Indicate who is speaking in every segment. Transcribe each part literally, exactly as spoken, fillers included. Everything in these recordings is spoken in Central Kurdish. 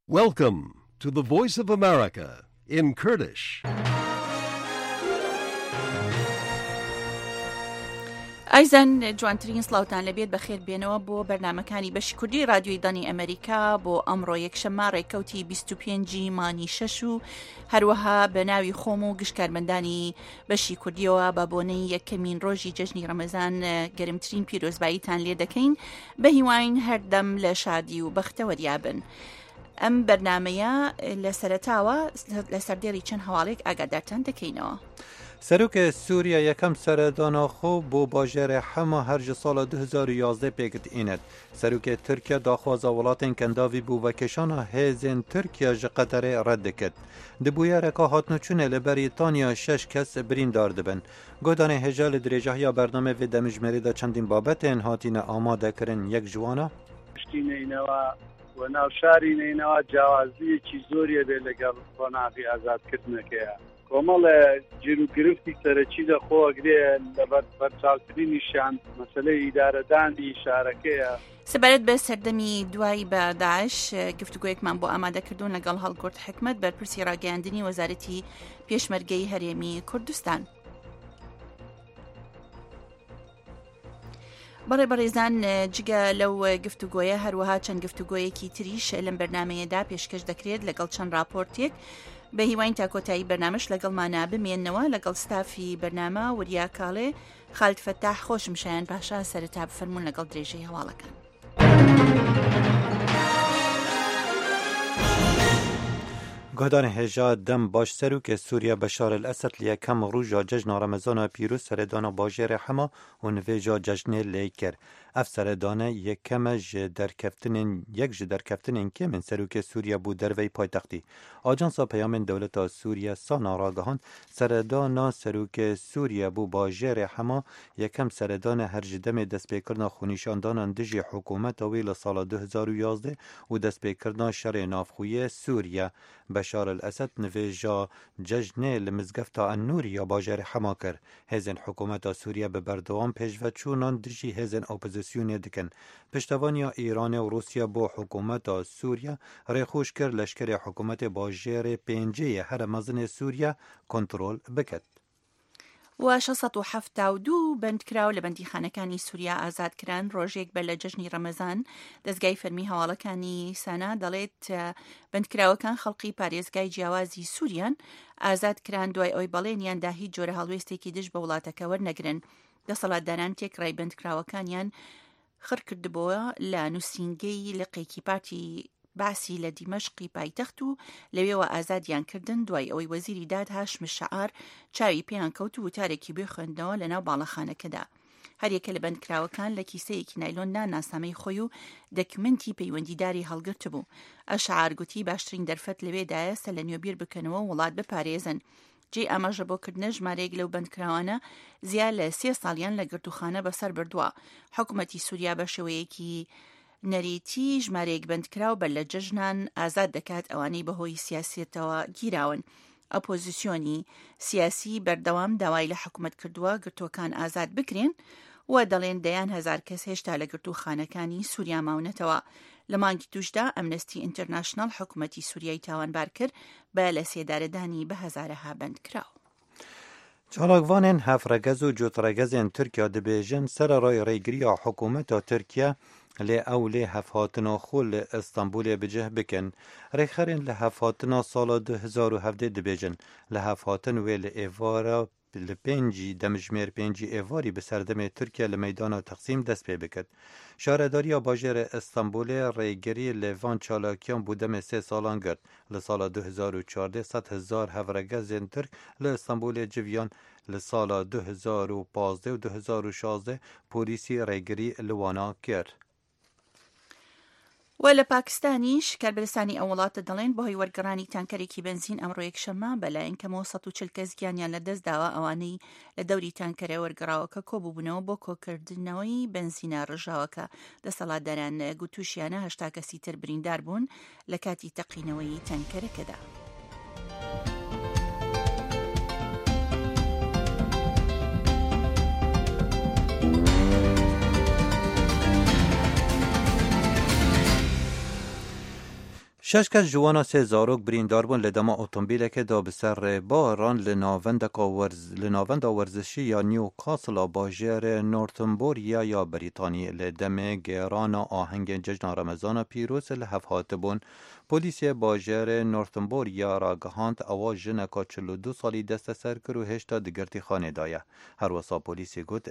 Speaker 1: Welcome to the Voice of America in Kurdish.
Speaker 2: ئایزان جوانترین سڵاوتان لەبێت بەخێر بێنەوە بۆ بەرنامەکانی بەشی کوردی رادیۆی دانی ئەمریکا بۆ ئەمڕۆ یەکشەممە ڕێکەوتی بیست و پێنجی مانی شەش و هەروەها بە ناوی خۆم و گشتکارمەندانی بەشی کوردیەوە بە بۆنەی یەکەمین ڕۆژی جەژنی ڕەمەزان گەرمترین پیرۆزباییتان لێ دەکەین بە هیواین هەردەم لە شادی و بەختەوەریابن. ئەم بەرنامەیە لە سەرەتاوە لە سەردێڕی چەند هەواڵێک ئاگادارتان دەکەینەوە.
Speaker 3: سەرۆکە سووریا یەکەم سەردانا خۆ بۆ باژێرە حەما هەرج ساڵە دو هزار و یازدە پێکەتئینێت. سەرۆکە تورکیا داخوازە وڵاتên کەنداوی بوو وەکێشانە هێزên تورکیا ji قەتەرê red dikir. Di bûyereka hatinoçûnê li Brîtanya şeş kes birîndar dibin. Godanê hêja li dirêjehiya bername vê demijmerê de çendîn babetên hatîne amadekirin yek ji wan
Speaker 4: e و ناوشاری نینەوە جیاوازیەکی زۆریە بێ لەگەڵ قۆناغی ئازادکردنەکەیە. کۆمەڵ گیر و گرفتی سەرەکی دەخۆگرێ لە بەرچاوترینیشان مەسەلەی ئیدارەدانی شارەکەیە.
Speaker 2: سەبارەت بە سەردەمی دوای بە داعش گفتوگۆیەکمان بۆ ئامادەکردوون لەگەڵ هەڵگورد حکمت بەرپرسی ڕاگەیاندنی وەزارەتی پێشمەرگەی هەرێمی کوردستان. بەڕێ بەڕێزان جگە لەو گفتوگۆیە هەروەها چەند گفتوگۆیەکی تریش لەم بەرنامەیەدا پێشکەش دەکرێت لەگەڵ چەند راپۆرتێک بە هیواین تاکۆتایی بەرنامەش لەگەڵمانە بمێننەوە لەگەڵ ستافی بەرنامە وریا کاڵێ خالد فەتاح خۆشم شایان پاشا سەرەتا بفەرمونون لەگەڵ درێژەی هەواڵەکان.
Speaker 3: گۆدانê hêja dem baş serokê Sûriya Beşar el-Esed li yekem rûja cejna Remezana pîroz seredana bajêrê Hema û nivêja cejnê lê kir. Ev seredane yekeme ji derkeftinên yek ji derkeftinên kêmên serokê Sûriya bû derveyî paytextî. Ajansa Peyamên Dewleta Sûriya Sana ragihand seredana serokê Sûriya bû bajêrê Hema yekem seredane her ji demê destpêkirina xwînîşandanan dijî hikûmeta wê li sala du hezar û yazdeh û destpêkirina şerê navxwîyê Sûriya. Beşar el-Esed nivêja cejnê li mizgefta Ennûrî ya bajêrê Hema kir. Hêzên hikûmeta Sûriya bi berdewam pêşveçûnan dijî hêzên opozisyonê dikin. Piştevaniya Îranê û Rûsya bo hikûmeta Sûriya rêxûş kir leşkerê hikûmetê bajêrê pêncê yê here mezinê Sûriya kontrol biket.
Speaker 2: و شەسەد و هەفتا و دوو بەندکراو لە بەندیخانەکانی سووریا ئازادکران ڕۆژێک بە لە جەژنی ڕەمەزان دەستگای فەرمی هەواڵەکانی سانا دەڵێت بەندکراوەکان خەڵقی پارێزگای جیاوازی سووریان ئازادکران دوای ئەوی بەڵێنیاندا هیچ جۆرە هەڵوێستێکی دژ بە وڵاتەکە وەرنەگرن. دەسەڵاتداران تێکڕای بەندکراوەکانیان خڕ کردبووە لە نووسینگەی لقێکی پارتی باسی لە دیمەشقی پایتەخت و لەوێەوە ئازادیان کردن دوای ئەوەی وەزیری داد هاشم شەعار چاوی پێیان کەوت و وتارێکی بخوێندنەوە لە ناو باڵەخانەکەدا. هەریەکە لە بەندکراوەکان لە کیسەیەکی نایلۆندا ناسنامەی خۆی و دەکمنتی پەیوەندیداری هەڵگرت بوو. ئەشعار گوتی باشترین دەرفەت لەوێدایە سە لە نوێبیر بکەنەوە وڵات بپارێزن. جێ ئەمەژە بۆکردنە ژمارەیەک لەو بەندکراوانە زیاد لە سێ ساڵیان لە گرتوخانە بەسەر بردووە. حکوومەتی سووریا بە شێوەیەکی نەریتی ژمارەیەک بەندکراو بەر لە جەژنان ئازاد دەکات ئەوانەی بەهۆی سیاسێتەوە گیراون. ئەپۆزیسیۆنی سیاسی بەردەوام داوای لە حکوومەت کردووە گرتوەکان ئازاد بکرێن و دەڵێن دەیان هەزار کەس هێشتا لە گرتوخانەکانی سووریا ماونەتەوە. لە مانگی توشدا ئەمنەستی ئینتەرناشنەڵ حکوومەتی سووریای تاوانبار کرد بە لە سێدارەدانی بە هەزارەها بەندکراو.
Speaker 3: چالاکوانên hevregez û cotregezên Tirkiya dibêjin sererayê rêgiriya hikûmeta Tirkiye lê ew lê hevhatina xwe li Îstanbulê bicih bikin. Rêxerên li hevhatina sala du hezar û hevdê dibêjin. Li hevhatin wê li êvara li pêncî demijmêr pêncî êvarî bi serdemê Tirkiye li meydana Teqsîm dest pê bikir. Şaredariya bajêrê Îstanbulê rêgirî li van çalakiyan bû demê sê salan girt. Li sala du hezar û çardeh sed hezar hevregezên Tirk li Îstanbulê civiyan. Li sala du hezar û pazdeh û du hezar û şazdeh polîsî rêgirî li wana kir.
Speaker 2: و لە پاکستانیش کاربەرستانی ئەو وڵاتە دەڵێن بەهۆی وەرگەڕانی تانکەرێکی بنزین ئەمڕۆ یەکشەممە بەلایەن کەمەوە سەد و چل کەس گیانیان لەدەست داوە ئەوانەی لە دەوری تانکەرە وەرگەڕاوەکە کۆبووبوونەوە بۆ کۆکردنەوەی بنزینە ڕژاوەکە. دەسەڵاتداران گوتوشیانە هەشتا کەسی تر بریندار بوون لە کاتی تەقینەوەی تانکەرەکەدا.
Speaker 3: شش کس جوانا سه زاروک بریندار بون لدما اتومبیلک دا بسر باران لناوند ورزشی یا نیو کاسل باجر نورتنبوریا یا بریتانی لدم گیران آهنگ جشن رمضان پیروز لحفات بون. پلیسی باجر نورتنبوریا را گهاند اواز جنکا چلو دو سالی دست سر کرو هشتا دگرتی خانه دایه. هر وسا پلیسی گوت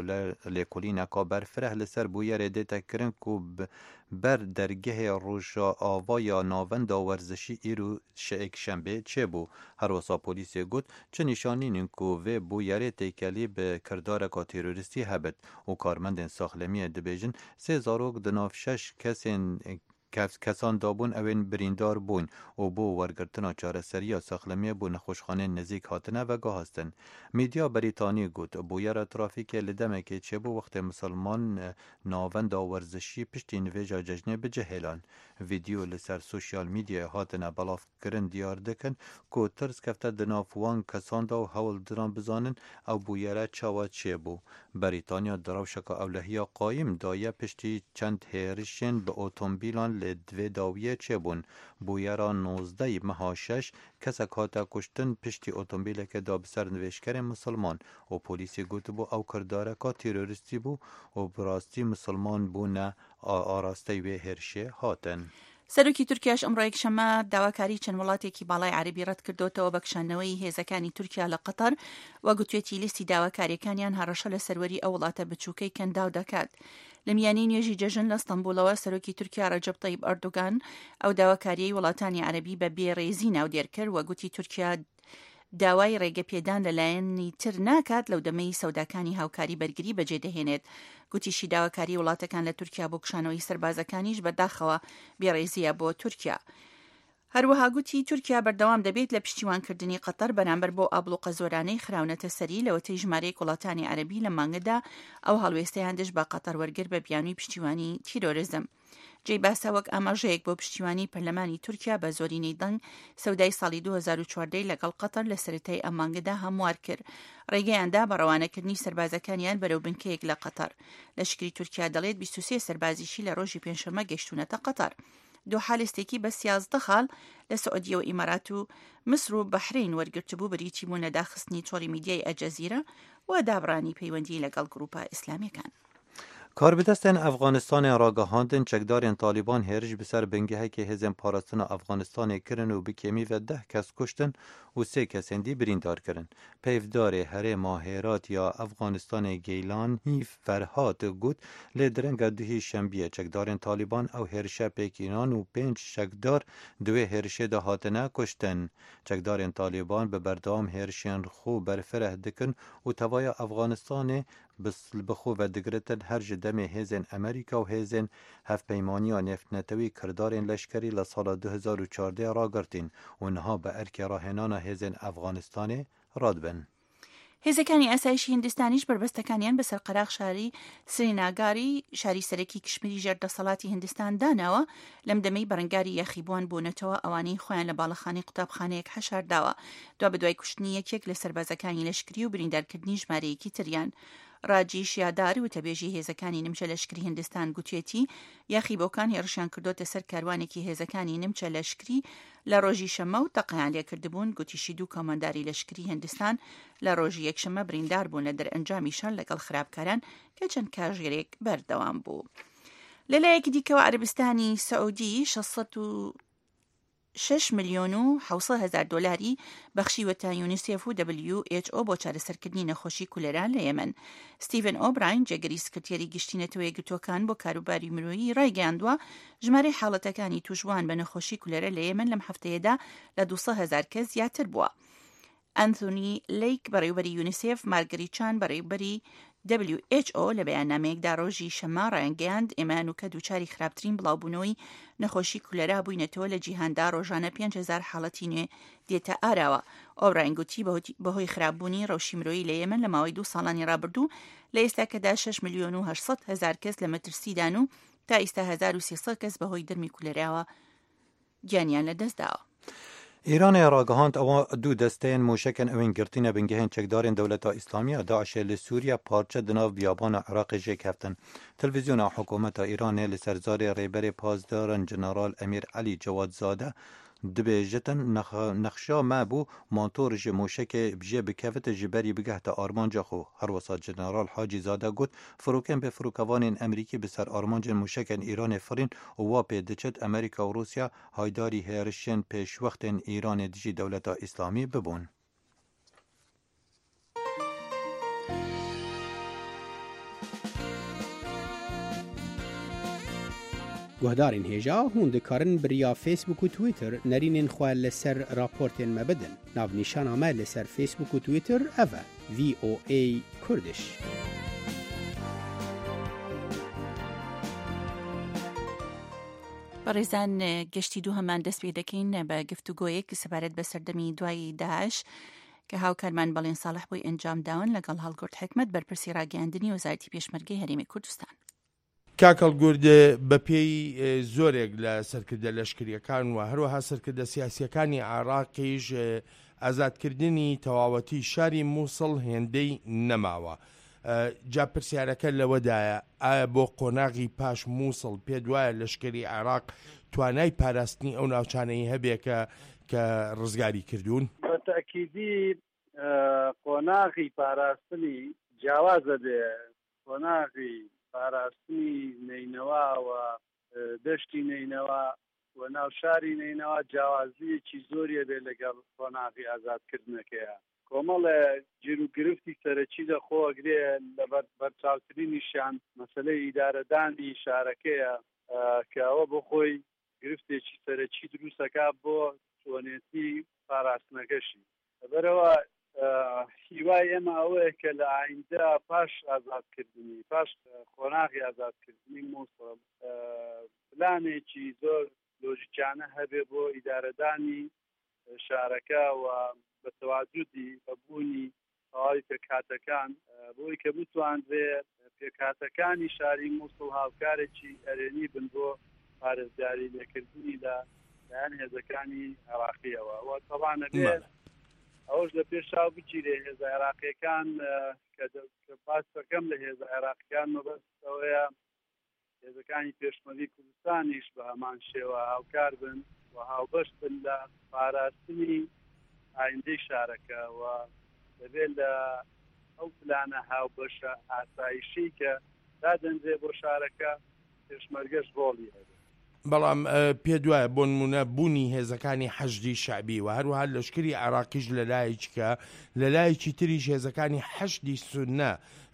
Speaker 3: لیکولی نکا برفره لسر بویر دیتا کرن کو بر درگه روژا آوا یا ناوند ورزشی ایرو شیک شنبه چه بو. هر وسا پلیسی گوت چه نشانی ننکو و بویر تیکلی به کردار کا تروریستی هبت و کارمند ساخلمی دبیجن سه زاروک دناف شش کسین کسان دابون اوین بریندار بون و بو ورگرتنا چاره سریا ساخلمی بو نخوشخانه نزیک هاتنه و گاه هستن. میدیا بریتانی گوت بویر ترافیک لدمه که چه بو وقت مسلمان ناوند ورزشی پشتی نویجا ججنه بجه هلان. ویدیو لسر سوشیال میدیا هاتنه بلاف کرن دیار دکن که ترس کفته دناف وان کسان دا و حول دران بزانن او بویر چاوا چه بو. بریتانیا دراوشک اولهیا قایم دایه پشتی چند هیرشین به اتومبیلان لدوی داویه چه بون. بویرا نوزده مها شش کسک هاتا کشتن پشتی اتومبیل که دا بسر نوشکر مسلمان و پولیسی گوت بو او کرداره که تیروریستی بو و براستی مسلمان بونه آراسته و هرشه هاتن.
Speaker 2: سەرۆکی تورکیاش ئەمڕۆ یەکشەممە داواکاری چەند وڵاتێکی باڵای عەربی ڕەت کردوتەوە بە کشاندنەوەی هێزەکانی تورکیا لە قەتەر و گوتوێتی لیستی داواکاریەکانیان هەڕەشە لە سەروەری ئەو وڵاتە بچووکەی کەنداو دەکات. لە میانەی نوێژی جەژن لە ستەمبولەوە سەرۆکی تورکیا ڕەجەب طەیب ئەردۆگان ئەو داواکاریەی وڵاتانی عەربی بە بێڕێزی ناودێر کرد و گوتی تورکیا داوای ڕێگەپێدان لەلایەنی تر ناکات لەو دەمەی سەوداکانی هاوکاری بەرگری بەجێدەهێنێت. گوتیشی داواکاری وڵاتەکان لە تورکیا بۆ کشانەوەی سەربازەکانیش بەداخەوە بێڕێزیە بۆ تورکیا. هەروەها گوتی تورکیا بەردەوام دەبێت لە پشتیوانکردنی قەتەر بەرامبەر بۆ ئابڵوقە زۆرانەی خراونەتە سەری لەوەتەی ژمارەی وڵاتانی عەربی لە مانگەدا ئەو هەڵوێستەیان دژ بە قەتەر وەرگر بە بیانووی پشتیوانی تیرۆریزم. جێی باسە وەک ئاماژەیەک بۆ پشتیوانی پەرلەمانی تورکیا بە زۆرینەی دەنگ سەودای ساڵی دوو هەزار و چواردە لەگەڵ قەتەر لە سەرەتای ئەم مانگەدا هەموار کرد. ڕێگەیاندا بە ڕەوانەکردنی سەربازەکانیان بەرەو بنکەیەک لە قەتەر. لەشکری تورکیا دەڵێت بیست و سێ سەربازیشی لە ڕۆژی پێنجشەممە گەشتونەتە قەتەر. دۆحا لستێکی بە سیازدە خاڵ لە سعودیە و ئیمارات و مسر و بەحرین وەرگرتبوو بریتی بوون لە داخستنی چۆڵی میدیای ئەجەزیرە و دابڕانی پەیوەندی لەگەڵ گروپە ئیسلامیەکان.
Speaker 3: کاربدستن افغانستان را گهاندن چکدارین طالبان هرج بسر بنگه که هزم پاراستن افغانستان کرن و بکمی و ده کس کشتن و سه کس اندی بریندار کرن. پیفدار هره ماهرات یا افغانستان گیلان هی فرهاد گوت لدرنگ دوهی شنبیه چکدارین طالبان او هرشه پیکینان و پنج شکدار دوی هرشه ده هاتنه کشتن. چکدارین طالبان به بردام هرشین خو برفره دکن و توای افغانستان بس بخو و دگرتن هر جدم هزن امریکا و هزن هف پیمانی و نفت نتوی کردارین لشکری لسال دو هزار و چارده را گرتین و انها به ارک راهنان هزن افغانستان رادبن.
Speaker 2: هێزەکانی ئاسایشی هندستانیش بربەستەکانیان بەسەر قەراغ شاری سریناگاری شاری سەرەکی کشمیری ژێردەسەڵاتی هندستان داناوە لەم دەمەی بەرەنگاری یاخیبووان بوونەتەوە ئەوانەی خۆیان لە باڵەخانەی قوتابخانەیەک حەشارداوە دوا بەدوای کوشتنی یەکێک لە سەربازەکانی لەشکری و بریندارکردنی ژمارەیەکی تریان. ڕاجیش یاداری و تەبێژی هێزەکانی نمچە لەشکری هندستان گوتوێتی یاخیبۆکان هێڕشیان کردوتە سەر کاروانێکی هێزەکانی نمچە لەشکری لە ڕۆژی شەمە و تەقەیان لێکردبوون. گوتیشی دوو کۆمەنداری لەشکری هندستان لە ڕۆژی یەکشەمە بریندار بوون لە دەرئەنجامی شەڕ لەگەڵ خراپکاران کە چەند کاژێرێک بەردەوام بوو. لەلایەکی دیکەوە عەربستانی سەعودی شەشسەد و شش ملیۆن و حوصە هەزار دۆلاری بەخشیوەتە یونیسێف و دبلیو ئێچ ئۆ بۆ چارەسەرکردنی نەخۆشی کولەران لە یەمەن. ستیڤن ئۆبراین جێگەری سکرتێری گشتینەتەوە یەکگرتووەکان بۆ کاروباری مرۆیی ڕایگەیاندووە ژمارەی حاڵەتەکانی توشوان بە نەخۆشی کولەرە لە یەمەن لەم هەفتەیەدا لە دووسە هەزار کەس زیاتر بووە. ئەنتۆنی لیک بەڕێوەبەری یونیسێف مارگەریچان بەڕێوەبەری دبلیو ئێچ ئۆ لە بەیاننامەیەکدا ڕۆژی شەمە ڕایانگەیاند ئێمە نوکە دووچاری خراپترین بڵاوبوونەوەی نەخۆشی کولەرا بووینەتەوە لە جیهاندا ڕۆژانە پێنج هەزار حاڵەتی نوێ دێتە ئاراوە. ئۆبراین گوتی بەهۆی خراپبوونی ڕەوشی مرۆیی لە یەمەن لە ماوەی دوو ساڵانی ڕابردوو لە ئێستاکەدا شش ملیۆن و هەشت سەد هەزار کەس لە مەترسیدان و تا ئێستا هەزار و سێسەد کەس بەهۆی دەرمی کولەراوە گیانیان لەدەستداوە.
Speaker 3: ایران راگهاند اوا دو دستین موشکن اوین گرتین بنگهن چکدارین دولتا اسلامی داعش لسوریا پارچه دناو بیابان عراق جک هفتن. تلویزیون حکومت ایران لسرزار ریبر پازدارن جنرال امیر علی جواد زاده دبیجتن نخ... نخشا ما بو مانتور جه موشک بجه بکفت جبری بگهت آرمانجا خو هر وسا جنرال حاجی زاده گوت فروکن به فروکوان امریکی بسر آرمانج موشکن ایران فرین و واپی دچت امریکا و روسیا هایداری هرشن پیش وقت ایران دیجی دولتا اسلامی ببون.
Speaker 5: گهدارین هیجا هون دکارن بریا فیسبوک و تویتر نرینین خواه لسر راپورتین مبدن. ناو نیشان آمه لسر فیسبوک و تویتر اوه وی او ای کردش.
Speaker 2: بەڕێزان گەشتی دوو هەمان دەست پێ دەکەین بە گفتوگۆیەک کە سەبارەت بە سەردەمی دوای داعش کە هاوکارمان بەڵێن ساڵح بۆی ئەنجام داون لەگەڵ هەڵگورد حکمت بەرپرسی ڕاگەیاندنی وەزارەتی پێشمەرگەی هەرێمی کوردستان.
Speaker 6: کاکەڵ گورد بە پێی زۆرێک لە سەرکردە لەشکریەکان و هەروەها سەرکردە سیاسیەکانی عێراقیش ئازادکردنی تەواوەتی شاری مووسڵ هێندەی نەماوە. جا پرسیارەکە لەوەدایە ئایا بۆ قۆناغی پاش مووسڵ پێ دوایە لەشکری عێراق توانای پاراستنی ئەو ناوچانەی هەبێ کە کە ڕزگاری کردوون؟
Speaker 4: بەتەکیدی قۆناغی پاراستنی جیاوازە بێ، قۆناغی پاراستنی نینەوە و دەشتی نینەوە و ناو شاری نینەوە جیاوازیەکی زۆریە بێ لەگەڵ قۆناغی ئازادکردنەکەیە. کۆمەڵە گیر و گرفتی سەرەکی دەخۆگرێ لە بەرچاوترینیشیان مەسەلەی ئیدارەدانی شارەکەیە کە ئەوە بۆ خۆی گرفتێکی سەرەکی دروستەکە بۆ چۆنێتی پاراستنەکەشی. لەبەرەوە هیوای ئێمە ئەوەیە کە لە ئایندە پاش ئازادکردنی پاش قۆناغی ئازادکردنی مووسڵ پلانێکی زۆر لۆژیکانە هەبێ بۆ ئیدارەدانی شارەکە و بە تەواجودی بەبوونی تەواوی پێکهاتەکان بۆی کە بتوانرێ پێکهاتەکانی شاری مووسڵ هاوکارێکی ئەرێنی بن بۆ پارێزگاری لێکردنی لە لایەن هێزەکانی عێراقیەوە. و تەڵانە بێ ئەوش لە پێشاو بگیرێ هێزە عێراقیەکان کە باس دەکەم لە هێزە عێراقیەکان مەبەست ئەوەیە هێزەکانی پێشمەرگەی کوردستانیش بە هەمان شێوە هاوکار بن و هاوبەش بن لە پاراستنی ئایندەی شارەکە و دەبێت لە ئەو پلانە هاوبەشە ئاسایشی کە دادەنرێ بۆ شارەکە پێشمەرگەش ڕۆڵی هەبێت.
Speaker 6: بەڵام پێ دوایە بۆ نمونە بوونی هێزەکانی حەشدی شعبی و هەروەها لەشکری عێراقیش لە لایەکە لە لایەکی تریش هێزەکانی حەشدی سونە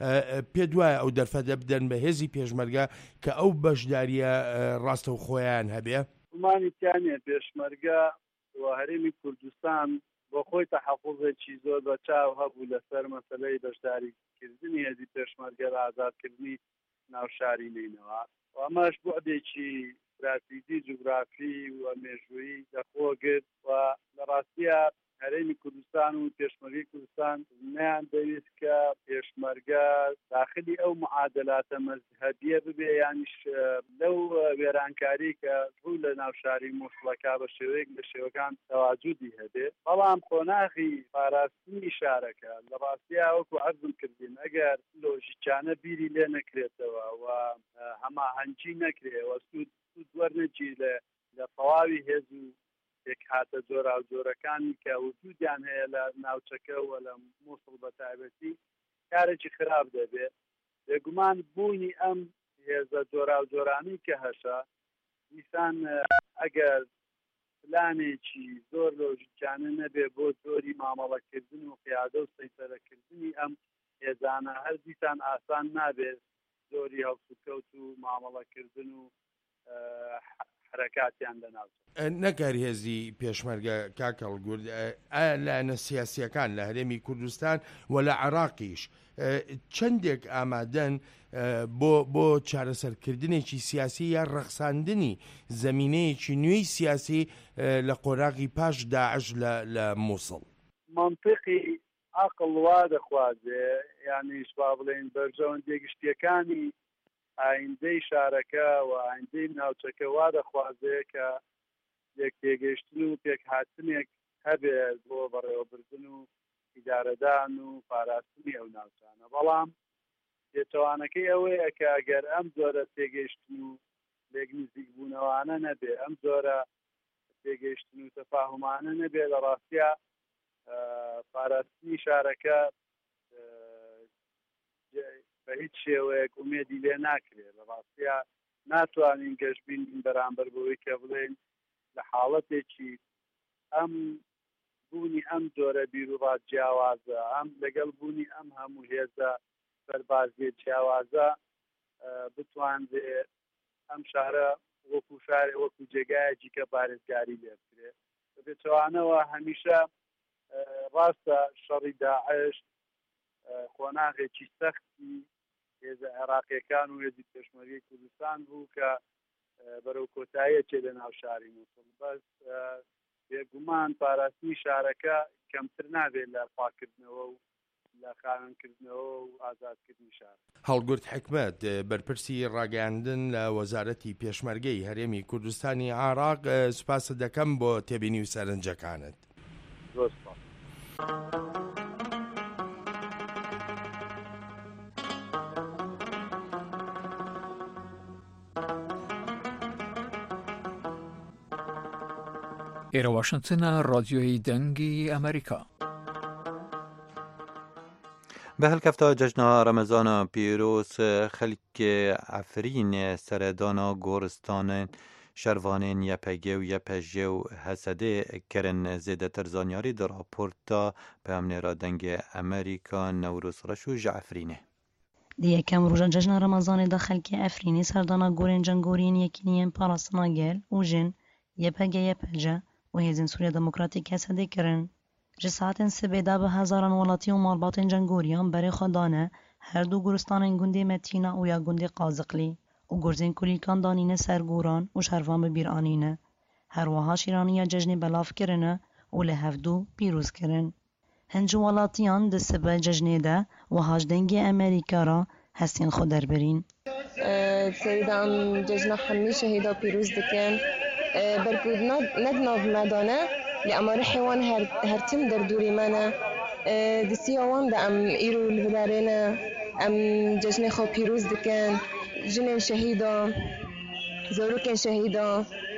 Speaker 6: پێ دوایە ئەو دەرفەتە بدەن بە هێزی پێشمەرگە کە ئەو بەشداریە ڕاستە و خۆیان هەبێ.
Speaker 4: گومانیتیانە پێشمەرگە و هەرێمی کوردستان بۆ خۆی تەحەفوزێکی زۆر بە چاو هەبوو لەسەر مەسەلەی بەشداریکردنی هێزی پێشمەرگە لە ئازادکردنی ناوشاری نینەوە و ئەمەش بۆعدێکی استراتیژی جوگرافی و مێژوویی دەخۆگرت و لە ڕاستیە هەرێمی کوردستان و پێشمەرگەی کوردستان نیان دەویست کە پێشمەرگە داخلی ئەو معادلاتە مەزهەبیە ببێ یانیش لەو وێرانکاری کە ڕوو لە ناوشاری مووسڵەکە بە شێوەیەک لە شێوەکان تەواجودی هەبێت. بەڵام قۆناغی پاراستنی شارەکە لە ڕاستیە وەکو عەرزم کردین ئەگەر لۆژیکانە بیری لێ نەکرێتەوە و هەماهەنگی نەکرێت و سوود وەرنەگی لە لە تەواوی هێز و پێکهاتە جۆرا و جۆرەکانی کە وجودیان هەیە لە ناوچەکە و لە مووسڵ بە تایبەتی کارێکی خراپ دەبێت. بێگومان بوونی ئەم هێزە جۆرا و جۆرانی کە هەشە دیسان ئەگەر پلانێکی زۆر لۆژیکانە نەبێ بۆ زۆری مامەڵەکردن و قیادە و سەیسەرەکردنی ئەم هێزانە هەر دیسان ئاسان نابێت زۆری هەڵسوکەوت و مامەڵەکردن و حرەکاتیان لەناوچە.
Speaker 6: نەکاری هێزی پێشمەرگە کاکەڵ گورد ئایا لایەنە سیاسیەکان لە هەرێمی کوردستان و لە عێراقیش چەندێک ئامادەن بۆ بۆ چارەسەرکردنێکی سیاسی یا ڕەخساندنی زەمینەیەکی نوێی سیاسی لە قۆناغی پاش داعش لە مووسڵ؟
Speaker 4: منطقی عەقڵ وا دەخوازێ یانیش با بڵێن بەرژەوەندێک شتیەکانی ئایندەی شارەکە و ئایندەی ناوچەکە وا دەخوازێ کە یەک تێگەیشتن و پێکهاتنێک هەبێت بۆ بەڕێوەبردن و ئیدارەدان و پاراستنی ئەو ناوچانە. بەڵام پێچەوانەکەی ئەوەیە کە ئەگەر ئەم جۆرە تێگەیشتن و لێک نزیک بوونەوانە نەبێ، ئەم جۆرە تێگەیشتن و تەفاهمانە نەبێ، لە ڕاستیە پاراستنی شارەکە بە هیچ شێوەیەک ئومێدی لێ ناکرێت. لە ڕاستیە ناتوانین گەشتبین بەرامبەر بەوەی کە بڵێن لە حاڵەتێکی ئەم بوونی ئەم جۆرە بیرروڕات جیاوازە، ئەم لەگەڵ بوونی ئەم هەموو هێزە سەربازیە جیاوازە بتوانێ ئەم شارە وەکو شارێ وەکو جێگایەکی کە پارێزگاری لێ بکرێت. بێچەوانەوە هەمیشە ڕاستە شەڕی داعش خۆناغێکی سەختی هێزە عێراقیەکان و هێزی پێشمەرگەی کوردستان بوو کە بەرەو کۆتاییەکێ لە ناو شاری مووسڵ. بەس بێگومان پاراستنی شارەکە کەمتر نابێت لە پاکردنەوە و لە خاوێنکردنەوە و ئازادکردنی شار.
Speaker 6: هەڵگورد حکمەت بەرپرسی ڕاگەاندن لە وەزارەتی پێشمەرگەی هەرێمی کوردستانی عێراق، سوپاس دەکەم بۆ تێبینی و سەرنجەکانت.
Speaker 7: ئێرە واشنگتنە، ڕادیۆی دەنگی ئەمریکا.
Speaker 3: به هەلکەفتا جەژنا ڕەمەزانە پیرۆز خەلکی ئەفرین سەردانا گۆڕستانên şervanên yepege û yepejê û hesedê kirin zêdetir zanyarî di raporta peyamnêra dengê Amerîka Newroz Reş û ji Efrînê.
Speaker 8: Di yekem roja cejna Remezanê de xelkê Efrînê serdana gorên cengoriyên yekîniyên parastina gel û jin yepege yepece û hêzên Sûriya Demokratîk Hesedê kirin. Ji saetên sibê de bi hezaran welatî û malbatên cengoriyan berê xwe dane her du goristanên gundê Metîna û ya gundê Qaziqlî û gurzên kulîlkan danîne ser goran û şervan bi bîr anîne. Her wiha şîraniya cejnê belav kirine û li hevdû pîroz kirin. Hin ji welatiyan di sibe cejnê de wiha ji dengê Amerîka re hestên xwe derbirîn.
Speaker 9: Serî de em cejna hemî şehîda pîroz dikin. Berku ned nav me dane li amarihê wan her tim derdûrî me ne. Di siya wan de em îro li bidarê ne. Em cejnê xwe pîroz dikin. Jinên şehîda, zarokên şehîda,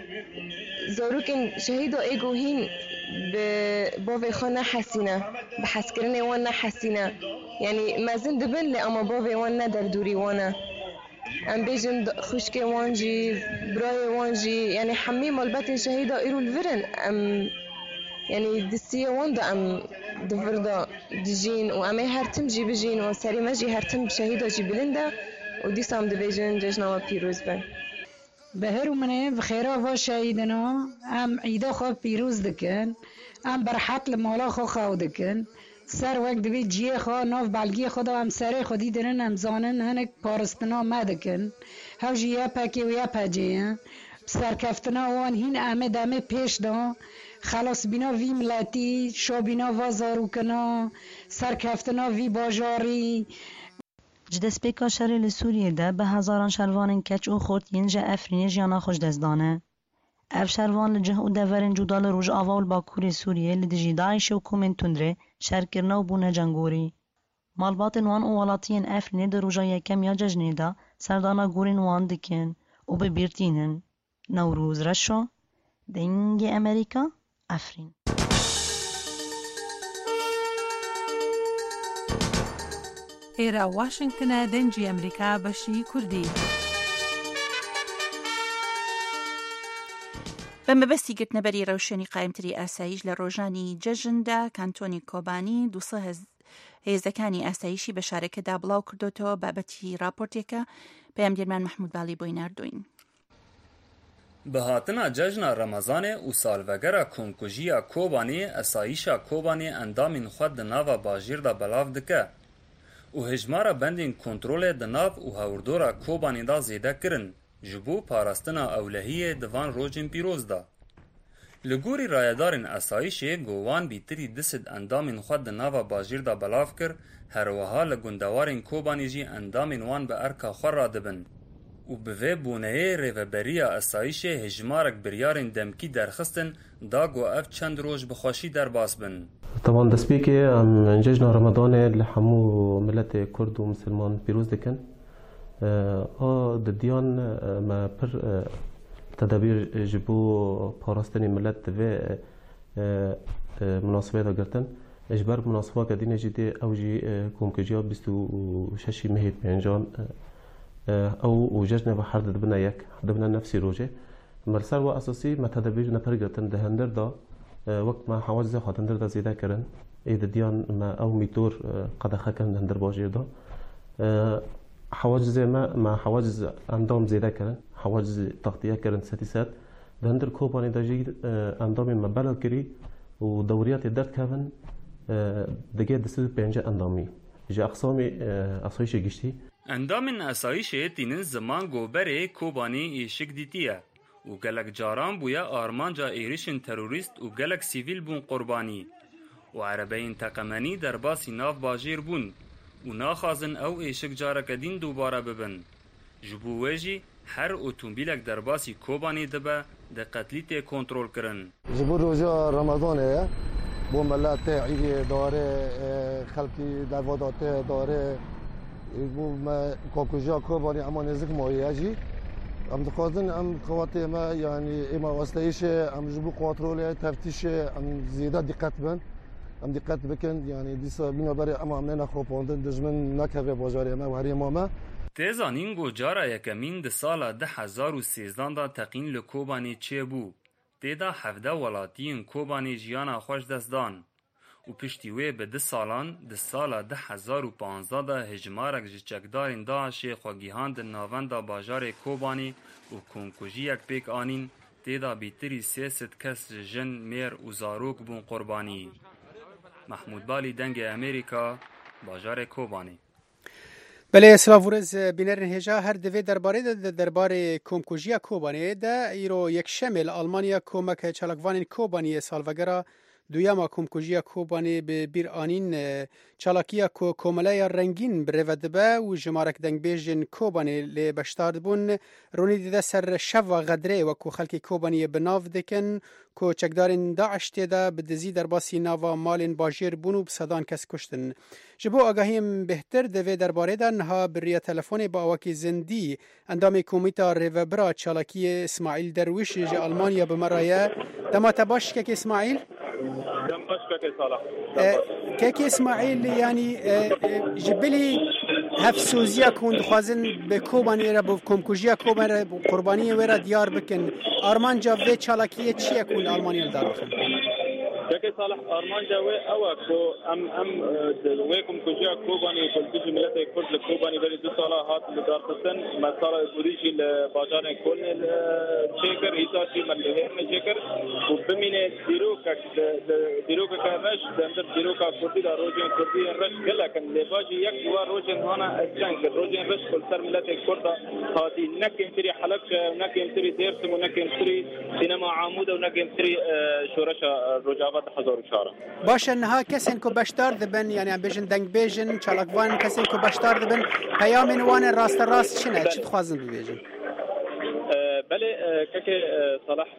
Speaker 9: zarokên şehîda ê gohîn bi bavê xwe nehesîne, bi heskirinê wan nehesîne. Yani mezin dibin lê ama bavê wan ne derdûrî wan e. Em bêjin xwişkê wan jî, birayê wan jî, yani hemî malbatên şehîda îro li vir in. Em yani di siya wan de em di vir de dijîn û em ê her tim jî bijîn û serî me jî her tim şehîda jî bilind e û dîsa em dibêjin cejna we pîroz bin.
Speaker 10: Bi her û minê bi xêra va şehîdina em îda xwe pîroz dikin, em berhet li mala xwe xew dikin. Ser wek divê ciyê xwe nav belgiyê xwe da em serê xwedî dirin, em zanin hinek parastina me dikin. Hew jî yepekê û yepecê ye. Serkeftina wan hîn em ê demê pêş da. Xelasbîna vî miletî, şabîna va zarokina, serkeftina vî bajarî.
Speaker 8: Ji destpêka şerê li Sûriyê de bi hezaran şervanên keç û xort yên ji Efrînê jiyana xwe ji dest dane. Ev şervan li cih û deverên cuda li Rojava û li Bakurê Sûriyê li dijî Daişê û komên tundrê şerkirine û bûne cengorî. Malbatên wan û welatiyên Efrînê di roja yekem ya cejnê de serdana gorên wan dikin û bibîrtînin. Newroz Reş, Dengê Amerîka, Efrîn.
Speaker 11: ئێرە واشنگتنە دەنگی ئەمریکا بەشی کوردی.
Speaker 2: بە مەبەستی گرتنەبەری ڕەوشێنی قایمتری ئاسایش لە ڕۆژانی جەژندا کانتۆنی کۆبانی دووسە هێزەکانی ئاسایشی بە شارەکەدا بڵاو کردوتەوە بابەتی راپۆرتێکە پەیامگەرمان محمود باڵی بۆی ناردوین.
Speaker 12: Bi hatina cejna Remezanê û salvegera komkujiya Kobanê esayîşa Kobanê endamên xwe di nava bajêr de belav dike û hejmara bendên kontrolê di nav û hewrdora Kobanê da zêde kirin ji bo parastina ewlehiyê di van rojên pîroz da. Li gorî rayedarên esayîşê gowan bîtirî disid endamên xwe di nava bajêr de belav kir, her wiha li gundewarên Kobanê jî endamên wan bi erka xwe radibin و به بونه ریوبریا اسایش هجمارک بریارن دمکی درخستن داگو اف چند روز بخوشی در باس بن.
Speaker 13: طبعا دسبيكي ام ججنا رمضان لحمو ملت كرد ومسلمان بيروز دكن اه دديان ما بر تدابير جبو باراستني ملت في مناسبة دا قرتن اجبار مناسبة قدين جدي او جي كومكجيا بستو شاشي مهيت بينجان او ججنا بحر دبنا يك دبنا نفسي روجه مرسال و اساسي ما تدابير نپر قرتن دهندر دا وقت ما حواجز خاطر دا زیاده کردن اید دیان ما او میتور قدخه کردن هندر باجیر دا حواجز ما ما حواجز اندام زیاده کردن حواجز تغطیه کردن ستی سات هندر کوپانی دا جی اندام ما بلا کری و دوریات درد کردن دیگه دست پنجه اندامی جا اقسامی اسایش گشتی
Speaker 12: اندام اسایش تینن زمان گوبره کوبانی ایشک دیتیه و گلک جاران بویا آرمانجا ایریشن تروریست و گلک سیویل بون قربانی و عربین تقمنی در باسی ناف باجیر بون و ناخازن او ایشک جارکدین دوباره ببن جبوویجی هر اوتومبیلک در باسی کوبانی دبه دقتلیت کنترول کرن
Speaker 14: جبو روزا رمضانه بو ملت عیدی داره خلقی دروادات داره بو ما کوکوجا کوبانی اما نزدیک مایجی ام دخوازن ام خواتي ما يعني اما واسطيش ام جبو كنترول تفتيش ام زياده دقت بن ام دقت بكن يعني ديسا بينا بري اما عملنا خوبوندن دجمن نكره بازار ما وهري ماما
Speaker 12: تزانین گو جارا یکمین ده سالا ده هزار و سیزدان دا تقین لکوبانی چه بو تیدا هفده ولاتین کوبانی جیانا خوش دستدان و پشتیوه به ده سالان ده سالا ده هزار و پانزده دا هجمارک جچکدارین داعشی خواگیهان ده ناوند دا باجار کوبانی و کنکوژی یک پیک آنین تیدا بیتری سیست کس جن میر و زاروک بون قربانی. محمود بالی دنگ امریکا باجار کوبانی.
Speaker 5: بله سلاورز بینرن هجا هر دوی درباره ده درباره کومکوژیا کوبانی ده ایرو یک شمل آلمانیا کومک چالکوان کوبانی سالوگرا دویاما کومکوژیا کوبانی به بیر آنین چالاکیا کو کوملای رنگین بر ودبه و جمارک دنگ بیجن کوبانی لی بشتارد بون رونی دیده سر شو غدره و کو خلکی کوبانی بناو دکن کو چکدارین داعش تیده بدزی در باسی ناوا مالین باجیر بونو بصدان کس کشتن. جبو آگاهیم بهتر دوی درباره ده نها بریا تلفون با آواکی زندی اندام کومیتا ریوبرا چالاکی اسماعیل درویش جا آلمانیا بمرایه دما تباش که اسماعیل؟
Speaker 15: دم باش که صالح
Speaker 5: كيكي اسماعيل يعني جبلي هف سوزيا كون دخوازن بكوباني را بكومكوجيا كوباني قرباني ورا ديار بكن ارمان جاوي چالاكيه چي كون المانيا دار بخن
Speaker 15: كيكي صالح ارمان جاوي او كو ام ام ويكم كوجيا كوباني بلدي ملت كرد كوباني بلي دو صالح هات لدار خصن مساله اوريجي لبازار كل شيكر ايتاشي ملهر شيكر وبمين ديروك ديروك كاش دندر ديروك كردي دا روجين كردي رش كلا كان لباجي يك دوا روجين هنا الجنك روجين رش كل سر ملت كرد هاتي نكيم تري حلب ونكيم تري ديرس ونكيم تري سينما عمود ونكيم تري شورشا رجابات حضور شارع
Speaker 5: باش انها كسن كو بشتار دبن يعني بيجن دنگ بيجن چالکوان كسن كو بشتار دبن پیام وان راست راست شنه چی خوازن بيجن
Speaker 15: بله كك صلاح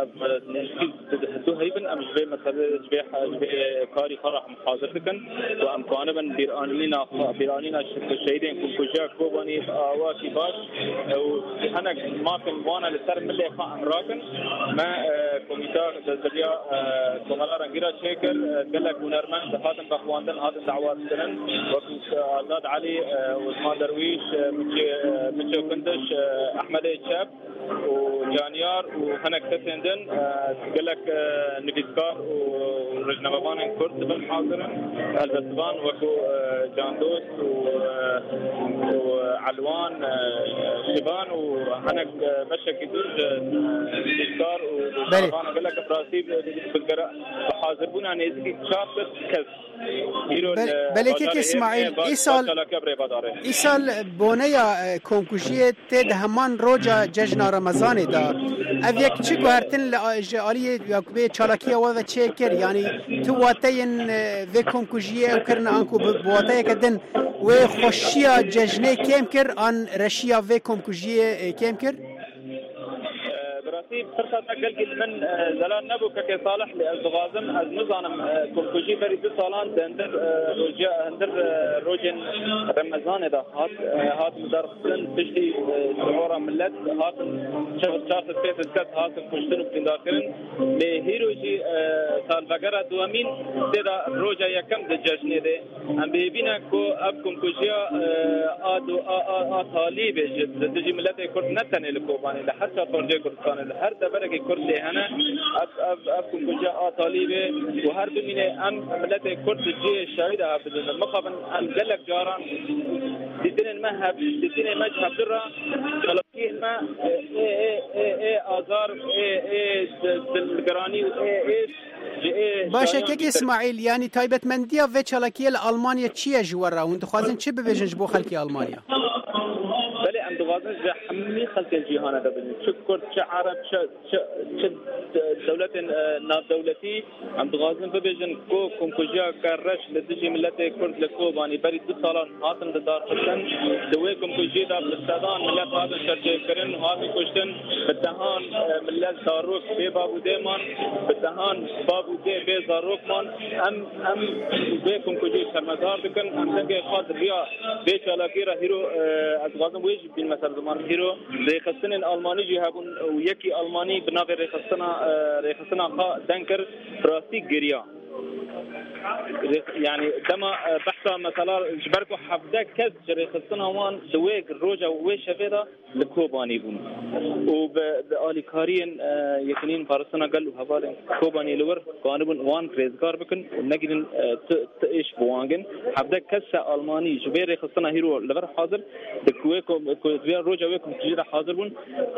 Speaker 15: دو هيبن ام جبه مثلا جبه جبه كاري فرح محاضر كن وامكانه من بيرانينا بيرانينا الشهيدين كوجا كوباني اواكي باش وانا ما كان وانا لسر ملي خا امراكن ما كوميتا دزريا كمالا رنگيرا شيكر قال لك ونرمن دفاتن بخواندن هذا دعوات سنن وقت آزاد علي وعثمان درويش مشو كندش احمد الشاب وجانيار وهناك تسندن قال لك نفيسكار ورجنبان كرد بالحاضرين البسبان وكو جاندوس وعلوان شبان وهناك مشى كدوج نفيسكار ورجنبان قال لك براسي براستی بگره حاضر بودن نزدیک چهار کس
Speaker 5: بله که اسماعیل ایسال ایسال بونه یا کنکوشی تد همان روجا جشن رمضان دا او یک چی گوهرتن لآلی یاکبه چالاکی و چه کر یعنی تو واتین و کنکوشی او کرن آنکو بواتای کدن و خوشیا جشنه کم کر آن رشیا و کنکوشی کم کر
Speaker 15: براسي فرصة أقل من زلان نبو كي صالح لأزغازم از نظام كونكوجي بري دو سالان دندر روجا هندر روجن رمضان دا هات هات مدار خلن تشتي سعورة ملت هات شغل شارت سبيت الكت هات كشتن وبتنداخرن لهيروجي سالفقرة دوامين تدا روجا يكم دجاجني دي أم بيبينا كو أب كونكوجيا آدو آطالي بجد دجي ملت كرد نتني لكوباني لحتى فرجي كردستان هر دبرگی کرد لهنه اب اب اب کنجا آطالیبه و هر دومینه ام ملت کرد جی شاهد عبدالله مقابل ام جلك جاران دیدن المهب دیدن مجهب درا جلکی ما ای ای ای آزار ای ای دلگرانی ای ای
Speaker 5: باشه که اسماعیل یعنی تایبت مندیا و چالاکی آلمانیا چیه جوارا و دخوازن چه ببیجنج بو خلکی آلمانیا
Speaker 15: بله ام دغازن جحمي خلق الجهان هذا بني شو كرد شو عرب شو شو دولة ناب دولتي ام دغازن ببيجن كو كونكوجيا كرش لدجي ملتي كرد لكوباني بري دو سالان هاتن دار ختن دوي كونكوجي دا بالسادان ملت هذا شرجي كرن هاتن كشتن بالدهان ملت داروك بي بابو ديمان بالدهان بابو دي بي زاروك مان ام ام بي كونكوجي كرمزار بكن ام تنجي خاطر ريا بي شالاكيرا هيرو ازغازن ويجب بالمثل زمان هيرو ريخستن الالماني جهابون ويكي الماني بنابي ريخستنا ريخستنا خا دنكر براسي جريا يعني دما بحثا مثلا جبركو حفده كز ريخستنا وان دويك الروجا ويش هذا لكوباني بون وبالي كارين يكنين بارسنا قالوا هبالين كوباني لور قانبون وان كريزكار بكن ونجدن تايش بوانجن حفده كز الماني جبير ريخستنا هيرو لور حاضر دكويكو كوزبيا روجا ويكم تجيدا حاضر بون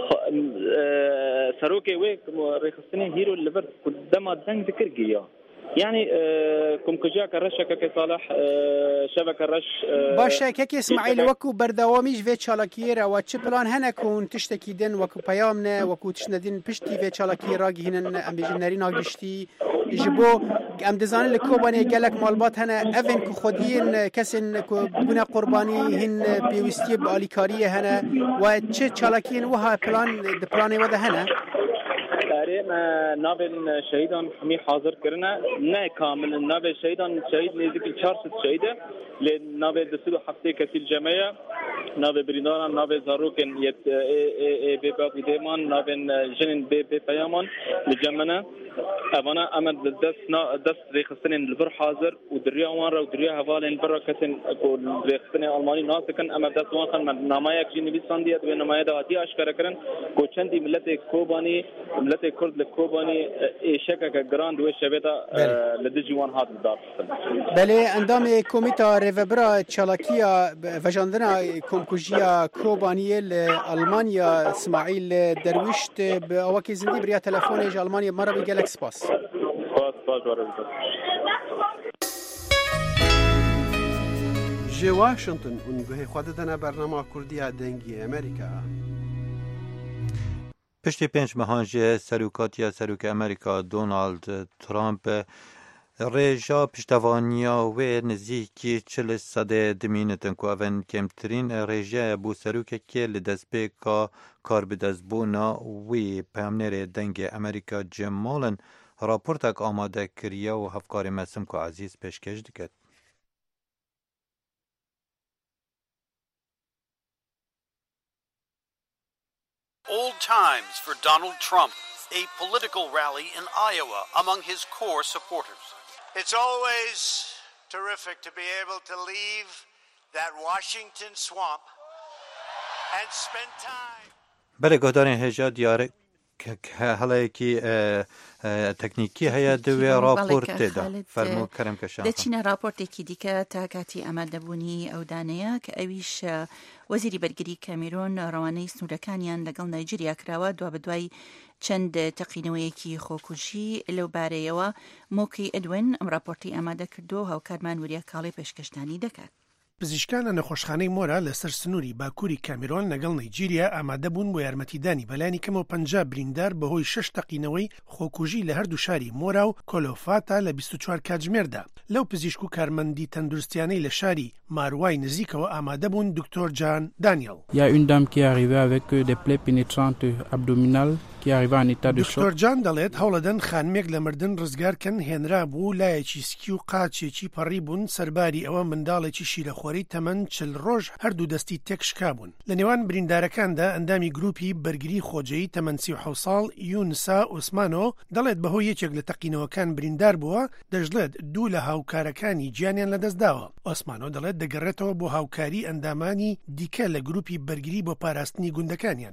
Speaker 15: سروكي ويك ريخستني هيرو لور قدما دنگ ذكر جيا يعني كمكجا كرشة كي صالح شبكة رش
Speaker 5: باشه كي اسماعيل وكو بردواميش في تشالاكيرا واتش بلان هنا كون تشتكي دن وكو بيامنا وكو تشندين بشتي في تشالاكيرا هنا ام بيجنرين اگشتي جبو ام دزان لكوباني قالك مالبات هنا افن كو خودين كسن كو بنا قرباني هن بيوستي باليكاريه هنا واتش تشالاكين وها بلان د بلان ودا هنا
Speaker 15: ما نابل شهيدان حمي حاضر كرنا نه كامل نابل شهيدان شهيد نزدیک چهار ست شهيده لنابل دسلو هفته کسیل جمعه نابل بريدان نابل زاروكن يت ای بي باب ديمان نابل جنن بي بي بيامان لجمنا اوانا امد دست دست ريخستن البر حاضر ودريا وان رو دريا حوالين برا كسن ريخستن الماني ناسكن امد دست وان خن نمايه جنبي بيسانديه و نمايه داتي اشكار كرن کو چندي ملت کوباني ملت كرد لكوباني شكك جراند وشبيتا لدجوان هذا الدار
Speaker 5: بله اندام كوميتا ريفبرا تشالاكيا فجاندنا كومكوجيا كوباني لألمانيا اسماعيل درويشت بأواكي زندي بريا تلفوني جا ألمانيا مرة بيجالك سباس
Speaker 15: سباس سباس ورد
Speaker 16: جي واشنطن ونگوه خوددنا برنامه کردی دنگی امریکا
Speaker 3: پشتی پنج مهانجه سروکاتیا سروک امریکا دونالد ترامپ ریجا پشتوانیا و نزدیکی چل سده دمینتن که اون کمترین ریجا بو سروک که لدزبه که کار بدزبونا وی پیامنر دنگ امریکا جیم مالن راپورتک آماده کریا و هفکار مسم که عزیز پیشکش دکت.
Speaker 17: Old times for Donald Trump, a political rally in Iowa among his core supporters.
Speaker 18: It's always terrific to be able to leave that Washington swamp and spend time.
Speaker 3: بله گهدارین هجا دیاره که حالا یکی تەکنیکی هەیە دەوێ راپۆرت تێدا فەرموو کەرم کەشان
Speaker 2: دەچینە راپۆرتێکی دیکە تا کاتی ئامادەبوونی ئەودانەیە کە ئەویش وەزیری بەرگری کەمیرۆن ڕەوانەی سنوورەکانیان لەگەڵ نایجیریا کراوە دوا بەدوای چەند تەقینەوەیەکی خۆکوژی لەو بارەیەوە مۆکی ئەدوێن ئەم راپۆرتی ئامادە کردو هاوکارمان وریە کاڵی پێشکەشتانی دەکات.
Speaker 19: پزیشکانە نەخۆشخانەی مۆرا لەسەر سنووری باکووری کامیرۆن لەگەڵ نایجیریا ئامادە بوون بۆ یارمەتیدانی بەلانی کەمەوە پەنجا بریندار بەهۆی شەش تەقینەوەی خۆکوژی لە هەردوو شاری مۆرا و کۆلۆفاتا لە بیست و چوار کاتژمێردا. لەو پزیشک و کارمەندی تەندروستیانەی لە شاری ماروای نزیکەوە ئامادە بوون دکتۆر جان دانیێل. دکتۆر جان دەڵێت هەوڵەدەن خانمێک لە مردن ڕزگارکەن هێنرا بوو لایەکی سکی و قاچێکی پەڕی بوون سەرباری ئەوە منداڵێکی شیرەخۆری تەمەن چل ڕۆژ هەردوو دەستی تێکشکا بوون. لە نێوان بریندارەکاندا ئەندامی گروپی بەرگری خۆجەیی تەمەن سی و حەوت ساڵ یونسا ئۆسمانۆ دەڵێت بەهۆی یەکێک لە تەقینەوەکان بریندار بووە دەژڵێت دوو لە هاوکارەکانی گیانیان لەدەستداوە. ئۆسمانۆ دەڵێت دەگەڕێتەوە بۆ هاوکاری ئەندامانی دیکە لە گروپی بەرگری بۆ پاراستنی گوندەکانیان.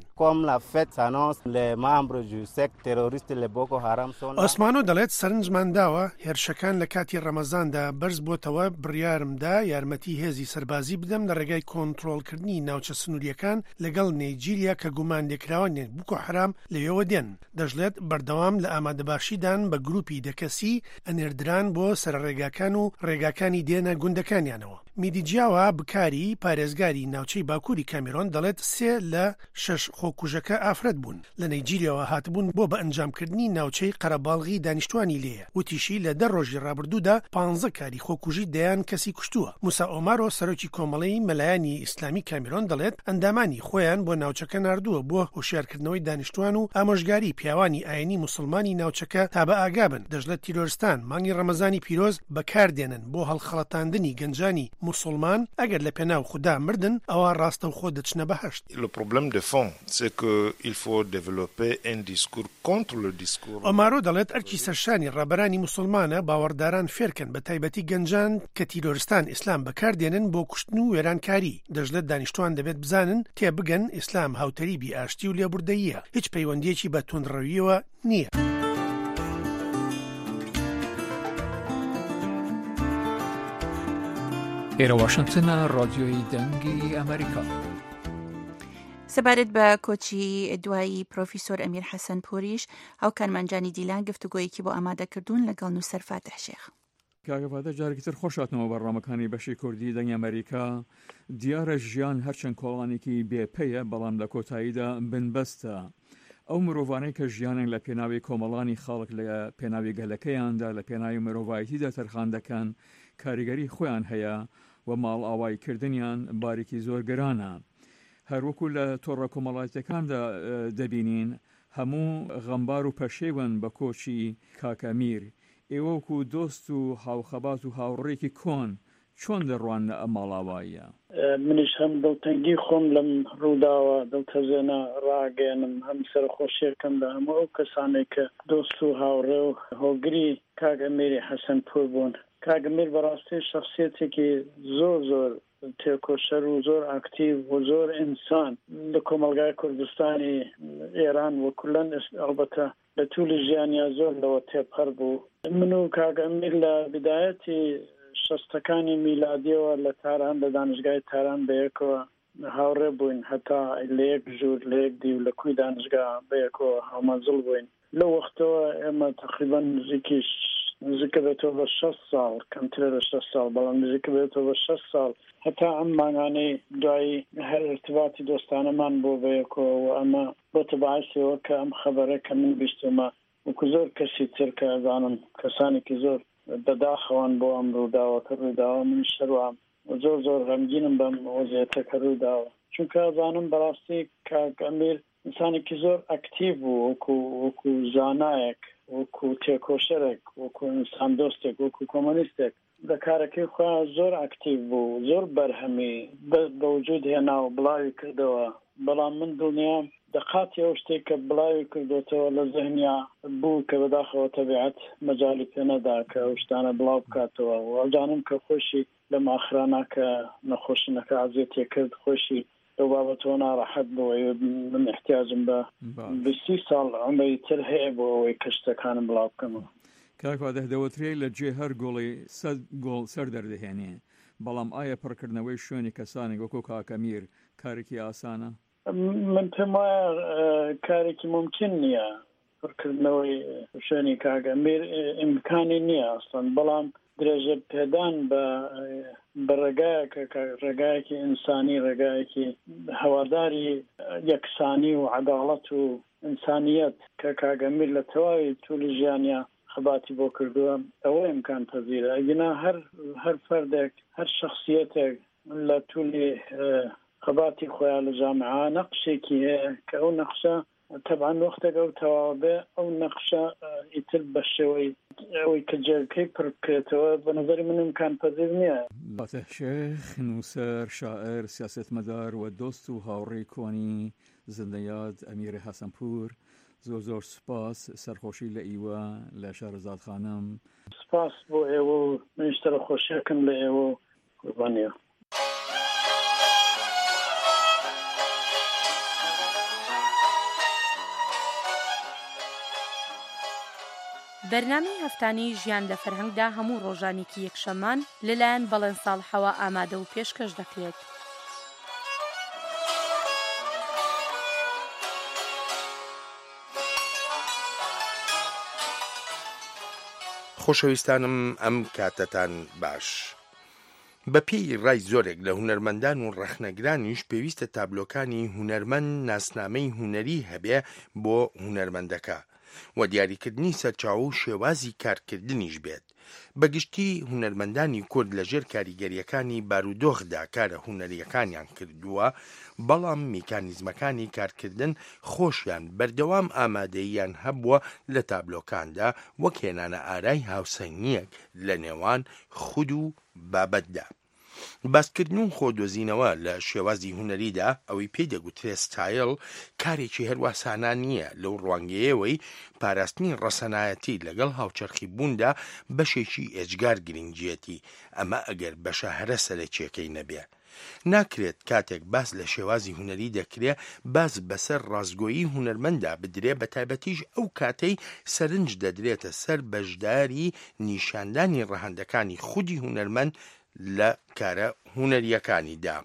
Speaker 19: ئۆسمانۆ دەڵێت سەرنجمان داوە هێرشەکان لە کاتی ڕەمەزاندا بەرز بۆتەوە بڕیارمدا یارمەتی هێزی سەربازی بدەم لە ڕێگای کۆنتڕۆڵکردنی ناوچە سنووریەکان لەگەڵ نایجیریا کە گومان لێکراوانێت بوکۆ حرام لەوێوە دێن. دەژڵێت بەردەوام لە ئامادەباشیدان بە گروپی دەکەسی ئەنێردران بۆ سەرڕێگاکان و ڕێگاکانی دێنە گوندەکانیانەوە. میدیجیاوە بکاری پارێزگاری ناوچەی باکووری کامیرۆن دەڵێت سێ لە شەش خۆکوژەکە ئافرەت بوون. لە نایجیریاوە هاتبوون بۆ بە ئەنجامکردنی ناوچەی قەرەباڵغی دانیشتوانی لێیە. وتیشی لە دە ڕۆژی ڕابردوودا پانزە کاری خۆکوژی دەیان کەسی کوشتووە. موسا ئۆمارۆ سەرۆکی کۆمەڵەی مەلایانی ئیسلامی کامیرۆن دەڵێت ئەندامانی خۆیان بۆ ناوچەکە ناردووە بۆ هۆشیارکردنەوەی دانیشتوان و ئامۆژگاری پیاوانی ئاینی موسڵمانی ناوچەکە تا بە ئاگابن. دەژڵێت تیرۆرستان مانگی ڕەمەزانی پیرۆز بەکاردێنن بۆ هەڵخەڵەتاندنی گەنجانی موسڵمان ئەگەر لە پێناو خوددا مردن ئەوە ڕاستە و خۆ دەچنە بەهەشت. ئۆمارۆ دەڵێت ئەرکی سەرشانی ڕابەرانی موسڵمانە باوەڕداران فێرکەن بە تایبەتی گەنجان کە تیرۆرستان ئیسلام بەکاردێنن بۆ کوشتن و وێرانکاری. دەژڵێت دانیشتوان دەبێت بزانن تێبگەن ئیسلام هاوتەریبی ئاشتی و لێبوردەییە هیچ پەیوەندیەکی بە توندڕەویەوە نییە.
Speaker 7: ئێرە واشنگتنە ڕادیۆی دەنگی ئەمریکا.
Speaker 2: سەبارەت بە کۆچی دوایی پرۆفیسۆر ئەمیر حەسەن پۆریش هاوکارمانجانی دیلان گفتوگۆیەکی بۆ ئامادەکردوون لەگەڵ نووسەر فاتح شێخ.
Speaker 20: کاگەفاتە جارێکی تر خۆشاتنەوە بەڕامەکانی بەشی کوردی دەنگی ئەمریکا. دیارە ژیان هەرچەند کۆڵانێکی بێپەیە بەڵام لە کۆتاییدا بنبەستە. ئەو مرۆڤانەی کە ژیانێک لە پێناوی کۆمەڵانی خەڵک لە پێناوی گەلەکەیاندا لە پێناوی مرۆڤایەتیدا تەرخان دەکەن کاریگەری خۆیان هەیە و ماڵ ئاوایکردنیان باریکی زۆر گەرانە. هەروەکو لە تۆڕە کۆمەڵایەتەکاندا دەبینین هەموو غەمبار و پەشێون بە کۆچی کاکەمیر. ئێوەکو دۆست و هاوخەبات و هاوڕێکی کۆن چۆن دەڕوان لە ئەم ماڵاواییە؟
Speaker 21: منیش هەم دڵتەنگی خۆم لەم ڕووداوە دڵتەزێنە ڕاگەێنم هەم سەرخۆشیەکەم لە هەموو ئەو کەسانێک کە دۆست و هاوڕێ و هۆگری کاگەمیری حەسەن پۆر بوون. کاگەمیر بەڕاستی شخصیەتێکی زۆر زۆر تێکۆشەر و زۆر ئاکتیو و زۆر ئینسان لە کۆمەلگای کوردستانی ئێران و کولەن ئەلبەتە لە توولی ژیانیا زۆر لەوە تێپەڕ بوو. من و کاگەمیر لە بدایەتی شەستەکانی میلادیەوە لە تاران لە دانشگای تاران بەیەکەوە هاوڕێ بووین هەتا لە یەک ژوور لە یەک دی و لە کوی دانشگا بەیەکەوە هەمەزڵ بووین. لە وەختەوە ئێمە تقریبا نزیکی نزیکە بێتەوە بە شەست ساڵ کەمترە لە شەست ساڵ بەڵام نزیکە بێتەوە بە شەست ساڵ هەتا ئەم مانگانەی دوایی هەر ارتباطی دۆستانەمان بۆ بەیەکەوە و ئەمە بۆتە باعثەوە کە ئەم خەبەرە کە من بیستمە وەکو زۆر کەسی تر کە ئەزانم کەسانێکی زۆر بەداخەوان بۆ ئەم ڕووداوە کە ڕووداوە من شەروام زۆر زۆر غەمگینم بەم وەزیەتە کە ڕووداوە چونکە ئەزانم بەڕاستی کاک ئەمیر ئینسانێکی زۆر ئەکتیو بوو وەکو وەکو زانایەک وەکو تێکۆشەرێک وەکو ئینسان دۆستێک وەکو کۆمۆنیستێک لە کارەکەی خۆیان زۆر ئەکتیو بوو زۆر بەرهەمی بە وجود هێنا و بڵاوی کردەوە بەڵام من دڵنیام دقاتی ئەو شتێک کە بڵاوی کردوێتەوە لە زەهنیا بوو کە بەداخەوە تەبیعەت مەجالی پێ نەدا کە ئەو شتانە بڵاو بکاتەوە و ئەزانم کە خۆشی لە ماخرانە کە نەخۆشینەکە ئازێتێ کرد خۆشی لو بابتو ناڕەحەت بۆ من احتیاجم بە بیستی ساڵ عمری تر هەیە بۆ ئەوەی کەشتەکانم بڵاو بکەمەوە.
Speaker 20: کاکوا دەدەوترێ لە جێ هەر گۆڵی سەد گۆڵ سەر دەردەهێنێ، بەڵام ئایا پڕکردنەوەی شوێنی کەسانی وەکو کاکەمیر کارێکی ئاسانە؟
Speaker 21: من پێم وایە کارێکی ممکن نییە پڕکردنەوەی شوێنی کاکەمیر ئیمکانی نییە ئەسڵەن، بەڵام درێژە پێدان بە ڕێگایەکە کە ڕێگایەکی ئینسانی، ڕێگایەکی هەواداری یەکسانی و عەداڵەت و ئینسانیەت کە کاگەمیر لە تەواوی توولی ژیانیا خەباتی بۆ کردووە، ئەوە ئیمکان پەزیرە. ئەگەنا هەر هەر فەردێک هەر شەخصیەتێک لە توولی خەباتی خۆیان لە جامعە نەقشێکی هەیە کە ئەو نەقشە طبعا وەختێک ئەو تەواو بێ ئەو نەقشە ئیتر بە شێوەی ئەوەی کە جێگەکەی پڕ بکرێتەوە بە نەزەری من ئیمکان پەزیر نییە.
Speaker 20: باتە شێخ، نووسەر، شاعر، سیاسەتمەدار و دۆست و هاوڕێی کۆنی زندەیاد ئەمیرە حەسەنپور، زۆر زۆر سپاس، سەرخۆشی لە ئیوە لە شارەزاد خانم.
Speaker 21: سپاس بۆ ئێوە و منیش سەرخۆشیەکەم لە ئێوە قوربانیە.
Speaker 1: بەرنامەی هەفتانەی ژیان لە فەرهەنگدا هەموو ڕۆژانێکی یەکشەمان لەلایەن بەڵێن ساڵحەوە ئامادە و پێشکەش دەکرێت.
Speaker 6: خۆشەویستانم، ئەم کاتەتان باش. بەپێی ڕای زۆرێک لە هونەرمەندان و ڕەخنەگرانیش پێویستە تابلۆکانی هونەرمەند ناسنامەی هونەری هەبێ بۆ هونەرمەندەکە و دیاریکردنی سەرچاو و شێوازی کارکردنیش بێت. بەگشتی هونەرمەندانی کورد لەژێر کاریگەریەکانی بارودۆخدا کارە هونەریەکانیان کردووە، بەڵام میکانیزمەکانی کارکردن خۆشیان بەردەوام ئامادەییان هەبووە لە تابلۆکاندا وەک هێنانە ئارای هاوسەنگیەک لە نێوان خود و بابەتدا. باسکردن و خۆدۆزینەوە لە شێوازی هونەریدا ئەوەی پێی دەگوترێت ستایل کارێکی هەروە سانان نییە لەو ڕوانگەیەوەی پاراستنی ڕەسەنایەتی لەگەڵ هاوچەرخی بووندا بەشێکی ئێجگار گرنگجێتی، ئەمە ئەگەر بەشە هەرە سەرەکیەکەی نەبێ. ناکرێت کاتێک باس لە شێوازی هونەری دەکرێ باس بەسەر ڕازگۆیی هونەرمەندا بدرێ، بە تایبەتیش ئەو کاتەی سەرنج دەدرێتە سەر بەشداری نیشاندانی ڕەهەندەکانی خودی هونەرمەند لە کارە هونەریەکانیدا.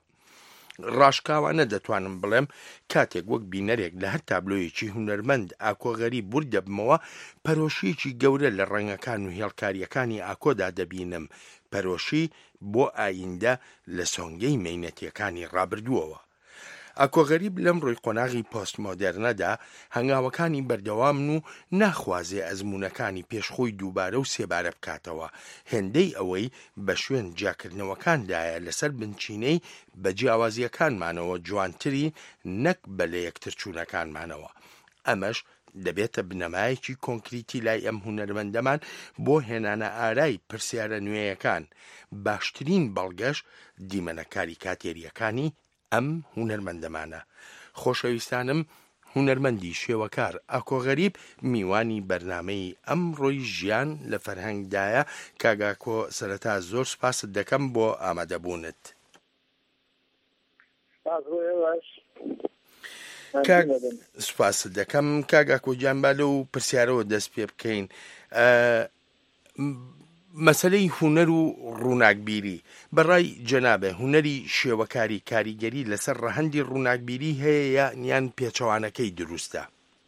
Speaker 6: ڕاشکاوانە دەتوانم بڵێم کاتێک وەک بینەرێک لە هەر تابلۆیەکی هونەرمەند ئاکۆغەری بور دەبمەوە، پەرۆشیەکی گەورە لە ڕەنگەکان و هێڵکاریەکانی ئاکۆدا دەبینم، پەرۆشی بۆ ئایندە لە سۆنگەی مەینەتیەکانی ڕابردووەوە. ئاکۆغەریب لەم ڕووی قۆناغی پۆستمۆدێرنەدا هەنگاوەکانی بەردەوامن و ناخوازێ ئەزمونونەکانی پێشخۆی دووبارە و سێبارە بکاتەوە، هێندەی ئەوەی بە شوێن جاکردنەوەکاندایە لەسەر بنچینەی بە جیاوازیەکانمانەوە جوانتری نەک بە لە یەکترچوونەکانمانەوە. ئەمەش دەبێتە بنەمایەکی کۆنکریتی لای ئەم هونەرمەندەمان بۆ هێنانە ئارای پرسیارە نوێیەکان، باشترین بەڵگەش دیمەنەکاری کاتێریەکانی ئەم هونەرمەندەمانە. خۆشەویستانم، هونەرمەندی شێوەکار ئاکۆغەریب میوانی بەرنامەی ئەم ڕۆی ژیان لە فەرهەنگدایە. کاگاکۆ، سەرەتا زۆر سپاست دەکەم بۆ ئامادەبوونت. سپاست دەکەم کاگاکۆ گیانبا لەو پرسیارەوە دەست پێ بکەین. مەسەلەی هونەر و ڕووناکبیری بەڕای جەنابێ هونەری شێوەکاری کاریگەری لەسەر ڕەهەندی ڕووناکبیری هەیە یا نیان پێچەوانەکەی دروستە؟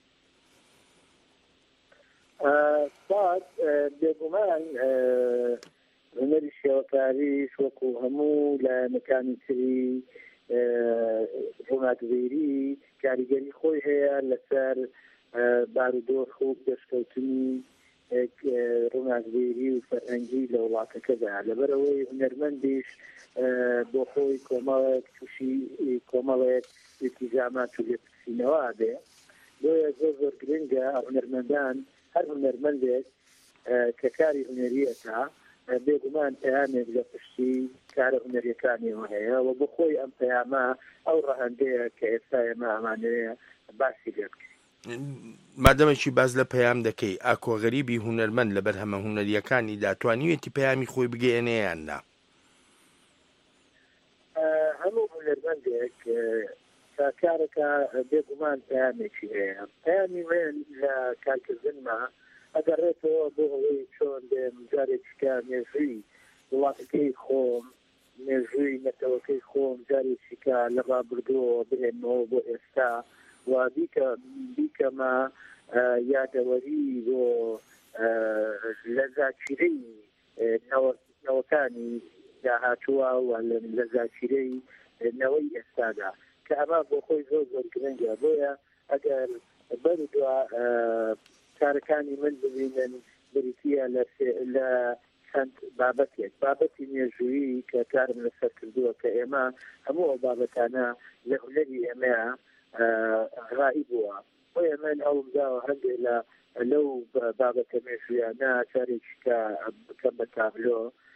Speaker 22: بێگومان هونەری شێوەکاری وەکو هەموو لایەنەکانی تری ڕووناکبیری کاریگەری خۆی هەیە لەسەر بارودۆخ و پێشکەوتنی ڕووناکبیری و فەرهەنگی لە وڵاتەکەدا. لەبەرەوەی هونەرمەندیش بۆ خۆی کۆمەڵێک تووشی کۆمەڵێک التیزامات و لێپرسینەوە بێ، بۆیە زۆر زۆر گرنگە هونەرمەندان هەر هونەرمەندێک کە کاری هونەریەکە بێگومان پەیامێک لە پشتی کارە هونەریەکانیەوە هەیە و بۆ خۆی ئەم پەیامە ئەو ڕەهەندەیە کە ئێستا ئێمە ئەمانەیە باسی لێ بکەین.
Speaker 6: مادەمێکی باز لە پەیام دەکەی، ئاکۆغەریبی هونەرمەند لە بەرهەمە هونەریەکانی داتوانیوێتی پەیامی خۆی بگەێنەیان نا؟
Speaker 22: هەموو هونەرمەند هونەرمەندێک کارێکە بێگومان پەیامێکی هەیە پەیامی من لە کارکردنمە ئەگەڕێتەوە بۆ ئەوەی چۆن جارێکیکە مێژووی وڵاتەکەی خۆم مێژووی نەتەوەکەی خۆم جارێکیکە لە ڕابردووە بهێنەوە بۆ ئێستا و بیکەمە یادەوەری بۆ لە زاچیرەی نەوەکانی داهاتووە و لە زاچیرەی نەوەی ئێستادا کە ئەمە بۆ خۆی زۆر زۆر گرنگە بۆیە ئەگەر بەردووە کارەکانی من ببینن بریتە لە چەند بابەتێک بابەتی مێژوویی کە کارم لەسەر کردووە کە ئێمە هەموو ئەو بابەتانە لە هونەری ئێمەیە ڕایی بووە بۆیە من ئەوم داوە هەندێک لە لەو بابەتە مێژوویانە کارێکی کە بکەم بە تابلۆ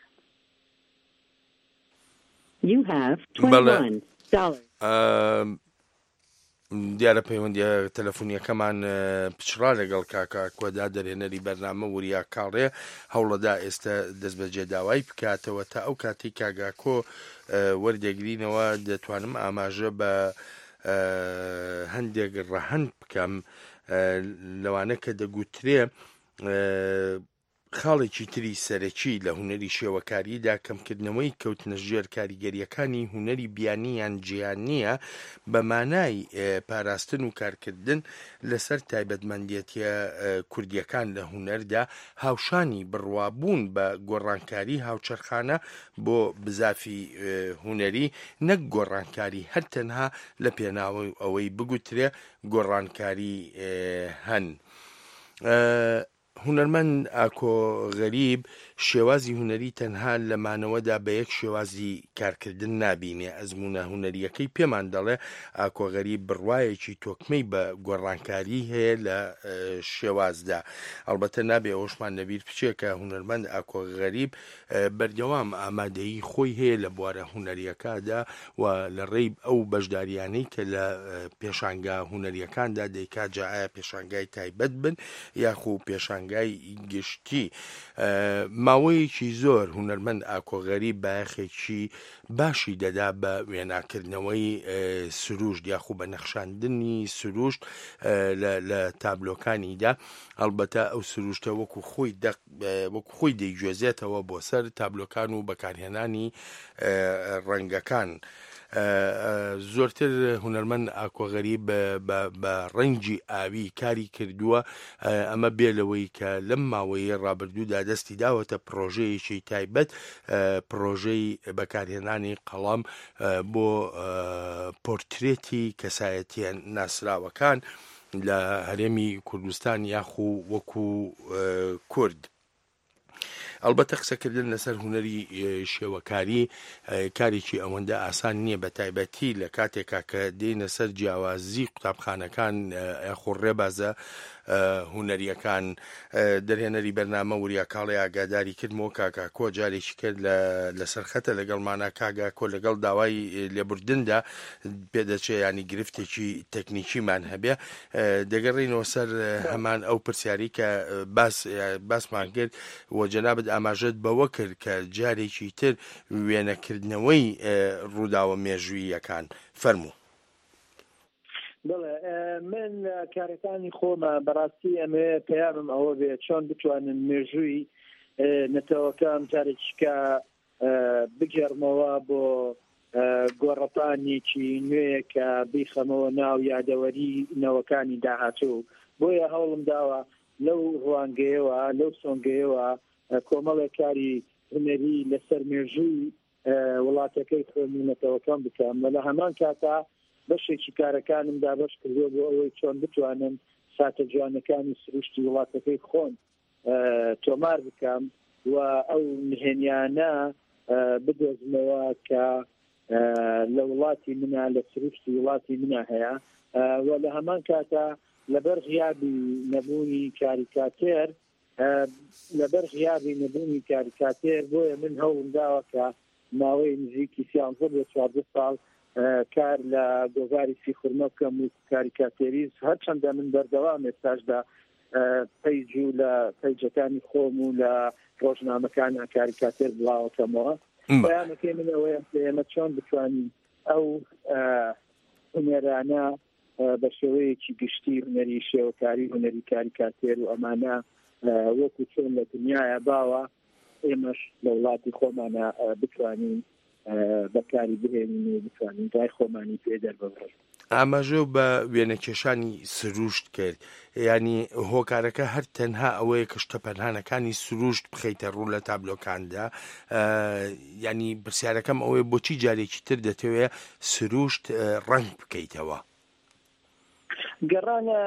Speaker 6: دیارە پەیوەندیە تەلەفۆنیەکەمان پچڕا لەگەڵ کاکە کۆدا دەرێنەری بەرنامە وریا کاڕێ هەوڵەدا ئێستا دەست بەجێ داوای بکاتەوە تا ئەو کاتی کاگاکۆ وەردەگرینەوە دەتوانم ئاماژە بە هەندێک ڕەهەند بکەم لەوانە کە دەگوترێ خاڵێکی تری سەرەکی لە هونەری شێوەکاریدا کەمکردنەوەی کەوتنە ژێر کاریگەریەکانی هونەری بیانییان جیانیە بە مانای پاراستن و کارکردن لەسەر تایبەتمەندیەتە کوردیەکان لە هونەردا هاوشانی بڕوابوون بە گۆڕانکاری هاوچەرخانە بۆ بزافی هونەری نەک گۆڕانکاری هەر تەنها لە پێناوی ئەوەی بگوترێ گۆڕانکاری هەن. هونەرمەند ئاکۆ غەریب شێوازی هونەری تەنها لەمانەوەدا بە یەک شێوازی کارکردن نابینێ ئەزمونە هونەریەکەی پێمان دەڵێ ئاکۆ غەریب بڕوایەکی تۆکمەی بە گۆڕانکاری هەیە لە شێوازدا ئەڵبەتە نابێ ئەوشمان نەبیر بچێکە هونەرمەند ئاکۆ غەریب بەردەوام ئامادەیی خۆی هەیە لە بوارە هونەریەکەدا و لە ڕێی ئەو بەشداریانەی کە لە پێشانگا هونەریەکاندا دەیکات جا ئایا پێشانگای تایبەت بن یاخو پێشانگای گشتی ماوەیەکی زۆر هونەرمەند ئاکۆ غەریب بایەخێکی باشی دەدا بە وێناکردنەوەی سروشت یاخو بە نەخشاندنی سروشت لە تابلۆکانیدا ئەڵبەتە ئەو سروشتە وەکو خۆی وەکو خۆی دەیگوێزێتەوە بۆ سەر تابلۆکان و بەکارهێنانی ڕەنگەکان. زۆرتر هونەرمەند ئاکۆ غەریب بە ڕەنگی ئاوی کاری کردووە ئەمە بێ لەوەی کە لەم ماوەیە ڕابردوودا دەستی داوەتە پرۆژەیەکی تایبەت پرۆژەی بەکارهێنانی قەڵام بۆ پۆرترێتی کەسایەتیان ناسراوەکان لە هەرێمی کوردستان یاخو وەکو کورد. ئەلبەتە قسەکردن لەسەر هونەری شێوەکاری کارێکی ئەوەندە ئاسان نییە بە تایبەتی لە کاتێکا کە دێنە سەر جیاوازی قوتابخانەکان یاخۆ ڕێبازە هونەریەکان. دەرهێنەری بەرنامە وریا کاڵی ئاگاداری کردمەوە کاکا کۆ جارێکی کرد لەسەر خەتە لەگەڵمانە کاگا کۆ لەگەڵ داوای لێبوردندا پێدەچێ ینی گرفتێکی تەکنیکیمان هەبێ دەگەڕێنەوە سەر هەمان ئەو پرسیاری کە باسمان کرد و جەنابەت ئاماژەت بەوە کرد کە جارێکی تر وێنەکردنەوەی ڕووداوە مێژوویەکان فەرموو.
Speaker 22: بڵێ من کارەکانی خۆمە بەڕاستی ئەمێ پەیامم ئەوە بێ چۆن بتوانن مێژووی نەتەوەکەم جارێکیکە بگێڕمەوە بۆ گۆڕەپانێکی نوێیە کە بیخەمەوە ناو یادەوەری نەوەکانی داهاتوو بۆیە هەوڵم داوە لەو ڕوانگەیەوە لەو سۆنگەیەوە کۆمەڵێک کاری هونەری لەسەر مێژووی وڵاتەکەی خۆمینەتەوەکەم بکەم لە هەمان کاتا بەشێکی کارەکانمدا بەش کردووە بۆ ئەوەی چۆن بتوانم ساتە جوانەکانی سروشتی وڵاتەکەی خۆن تۆمار بکەم و ئەو نهێنیانە بدۆزمەوە کە لە وڵاتی منە لە سروشتی وڵاتی منە هەیە و لە هەمان کاتا لەبەر غیابی نەبوونی کاریکاتێر لەبەر غیابی نەبوونی کاریکاتێر بۆیە من هەوڵم داوە کە ماوەی نزیکی سیانزە بۆ چواردە ساڵ کار لە گۆڤاری سیخورمە بکەم و کاریکاتێریز هەرچەندە من بەردەوام ئێستاشدا پەیج و لە پەیجەکانی خۆم و لە ڕۆژنامەکان کاریکاتێر بڵاوەکەمەوە. بەیانەکەی من ئەوەیە ئێمە چۆن بتوانین ئەو هونەرانە بە شێوەیەکی گشتی هونەری شێوەکاری هونەری کاریکاتێر و ئەمانە وەکو چۆن لە دنیاە باوە ئێمەش لە وڵاتی خۆمانە بتوانین بەکاری بهێنین و بتوانین گای خۆمانی پێ دەربڕین.
Speaker 6: ئاماژە بە وێنەکێشانی سروشت کرد، ینی هۆکارەکە هەر تەنها ئەوەیە کە شتە پەنهانەکانی سروشت بخەیتە ڕوو لە تابلۆکاندا. ینی پرسیارەکەم ئەوەیە بۆچی جارێکی تر دەتەوێت سروشت ڕنگ بکەیتەوە؟
Speaker 22: گەڕانە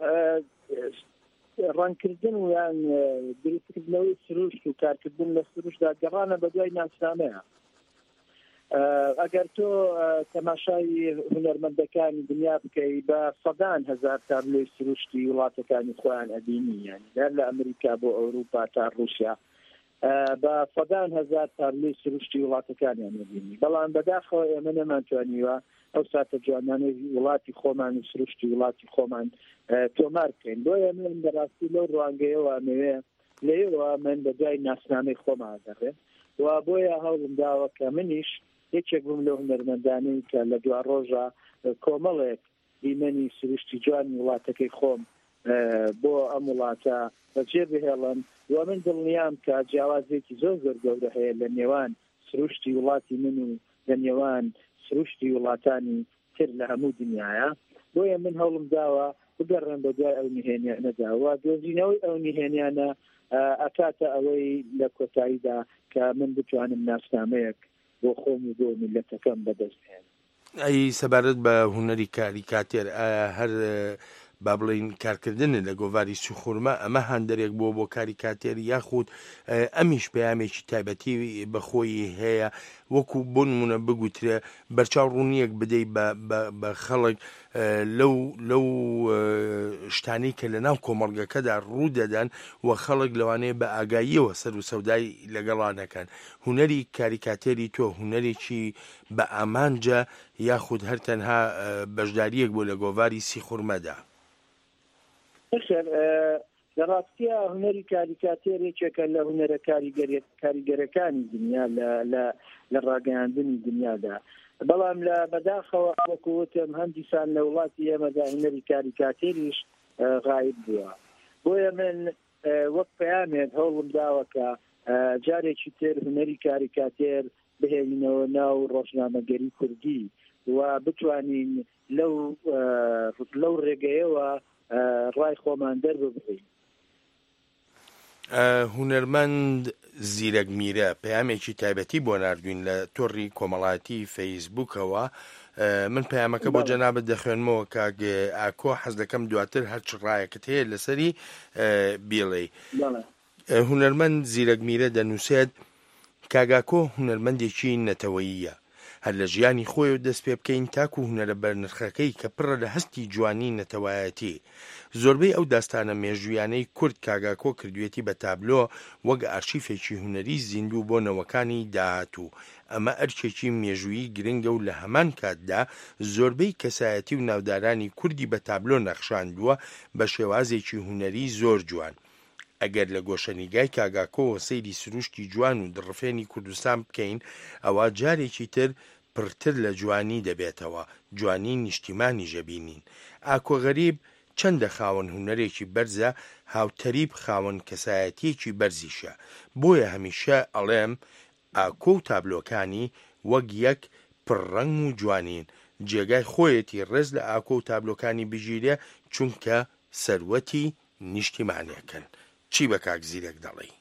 Speaker 22: ڕەنگکردن و یان دروستکردنەوەی سروشت و کارکردن لە سروشتدا گەڕانە بە دوای ناسنامەیە. ئەگەر تۆ تەماشای هونەرمەندەکانی دنیا بکەی بە سەدان هەزار تابلۆی سروشتی وڵاتەکانی خۆیان ئەبینی، یانی لەر لە ئەمریکا بۆ ئەوروپا تا ڕووسیا بە سەدان هەزار تابلۆی سروشتی وڵاتەکانیان ئەبینی، بەڵام بەداخەوە ئێمە نەمانتوانیوە ئەو ساتە جوانانەی وڵاتی خۆمان و سروشتی وڵاتی خۆمان تۆمار بکەین. بۆیە من بەڕاستی لەو ڕوانگەیەوە ئەمەوێ لەیەوە من بە دوای ناسنامەی خۆمان دەڕێن و بۆیە هەوڵم داوە کە منیش یەکێک بووم لە هونەرمەندانەی کە لە دوا ڕۆژە کۆمەڵێک دیمەنی سروشتی جوانی وڵاتەکەی خۆم بۆ ئەم وڵاتە بەجێ بهێڵم و من دڵنیام کە جیاوازێکی زۆر زۆر گەورە هەیە لە نێوان سروشتی وڵاتی من و لە نێوان سروشتی وڵاتانی تر لە هەموو دنیاە. بۆیە من هەوڵم داوە بگەڕێن بە دوای ئەو نهێنیانەداوە دۆزینەوەی ئەو نهێنیانە ئەکاتە ئەوەی لە کۆتاییدا کە من بتوانم ناسنامەیەک بۆ خۆم و بۆ میلەتەکەم بەدەستهێن.
Speaker 6: ئەی سەبارەت بە هونەری کاریکاتێر هەر با بڵین کارکردنە لە گۆڤاری سوخورمە ئەمە هەندێک بۆ بۆ کاریکاتێر یاخود ئەمیش پەیامێکی تایبەتی بەخۆی هەیە، وەکو بۆ نمونە بگوترێ بەرچاو ڕوونیەک بدەیت بە خەڵک لەو لەو شتانی کە لە ناو کۆمەڵگەکەدا ڕوو دەدەن و خەڵک لەوانەیە بە ئاگاییەوە سەر و سەودای لەگەڵانەکەن. هونەری کاریکاتێری تۆ هونەرێکی بە ئامانجە یاخود هەر تەنها بەشداریەک بۆ لە گۆڤاری سیخورمەدا؟
Speaker 22: لە ڕاستیە هونەری کاریکاتێرێکێکە لە هونەرە کاریگەرەکانی دنیا لە ڕاگەیاندنی دنیادا، بەڵام لە بەداخەوە وەکوتم هەندیسان لە وڵاتی ئێمەدا هونەری کاریکاتێریش غایب بووە. بۆیە من وەک پەیامێک هەوڵم داوەکە جارێکی تر هونەری کاریکاتێر بهێنینەوە ناو ڕۆژنامەگەری کوردی و بتوانین لەو لەو ڕێگەیەوە ڕای خۆمان دەرببڕین.
Speaker 6: هونەرمەند زیرەک میرە پەیامێکی تایبەتی بۆ ناردوین لە تۆڕی کۆمەڵایەتی فەیسبووکەوە. من پەیامەکە بۆ جەنابەت دەخوێنمەوە کاک ئاکۆ، حەز دەکەم دواتر هەر چ ڕایەکەت هەیە لەسەری بیڵێ. هونەرمەند زیرەک میرە دەنووسێت کاگاکۆ هونەرمەندێکی نەتەوەییە، هەر لە ژیانی خۆی و دەست پێ بکەین تاکو هونەرە بەرنرخەکەی کە پڕە لە هەستی جوانی نەتەوایەتی. زۆربەی ئەو داستانە مێژویانەی کورد کاگاکۆ کردوێتی بە تابلۆ وەک ئارشیفێکی هونەری زیندوو بۆ نەوەکانی داهاتوو. ئەمە ئەرچێکی مێژویی گرنگە و لە هەمان کاتدا زۆربەی کەسایەتی و ناودارانی کوردی بە تابلۆ نەخشاندووە بە شێوازێکی هونەری زۆر جوان. ئەگەر لە گۆشەنیگای کاگاکۆ سەیری سروشتی جوان و دڕفێنی کوردستان بکەین، ئەوە جارێکی تر پڕتر لە جوانی دەبێتەوە، جوانی نیشتیمانی ژەبینین. ئاکۆ غەریب چەندە خاوەن هونەرێکی بەرزە، هاوتەریب خاوەن کەسایەتیەکی بەرزیشە. بۆیە هەمیشە ئەڵێم ئاکۆ و تابلۆکانی وەک یەک پڕڕەنگ و جوانین. جێگای خۆیەتی ڕێز لە ئاکۆ و تابلۆکانی بژیرێ چونکە سەروەتی نیشتیمانیەکەن. چی بە کاک زیرەک دەڵێ؟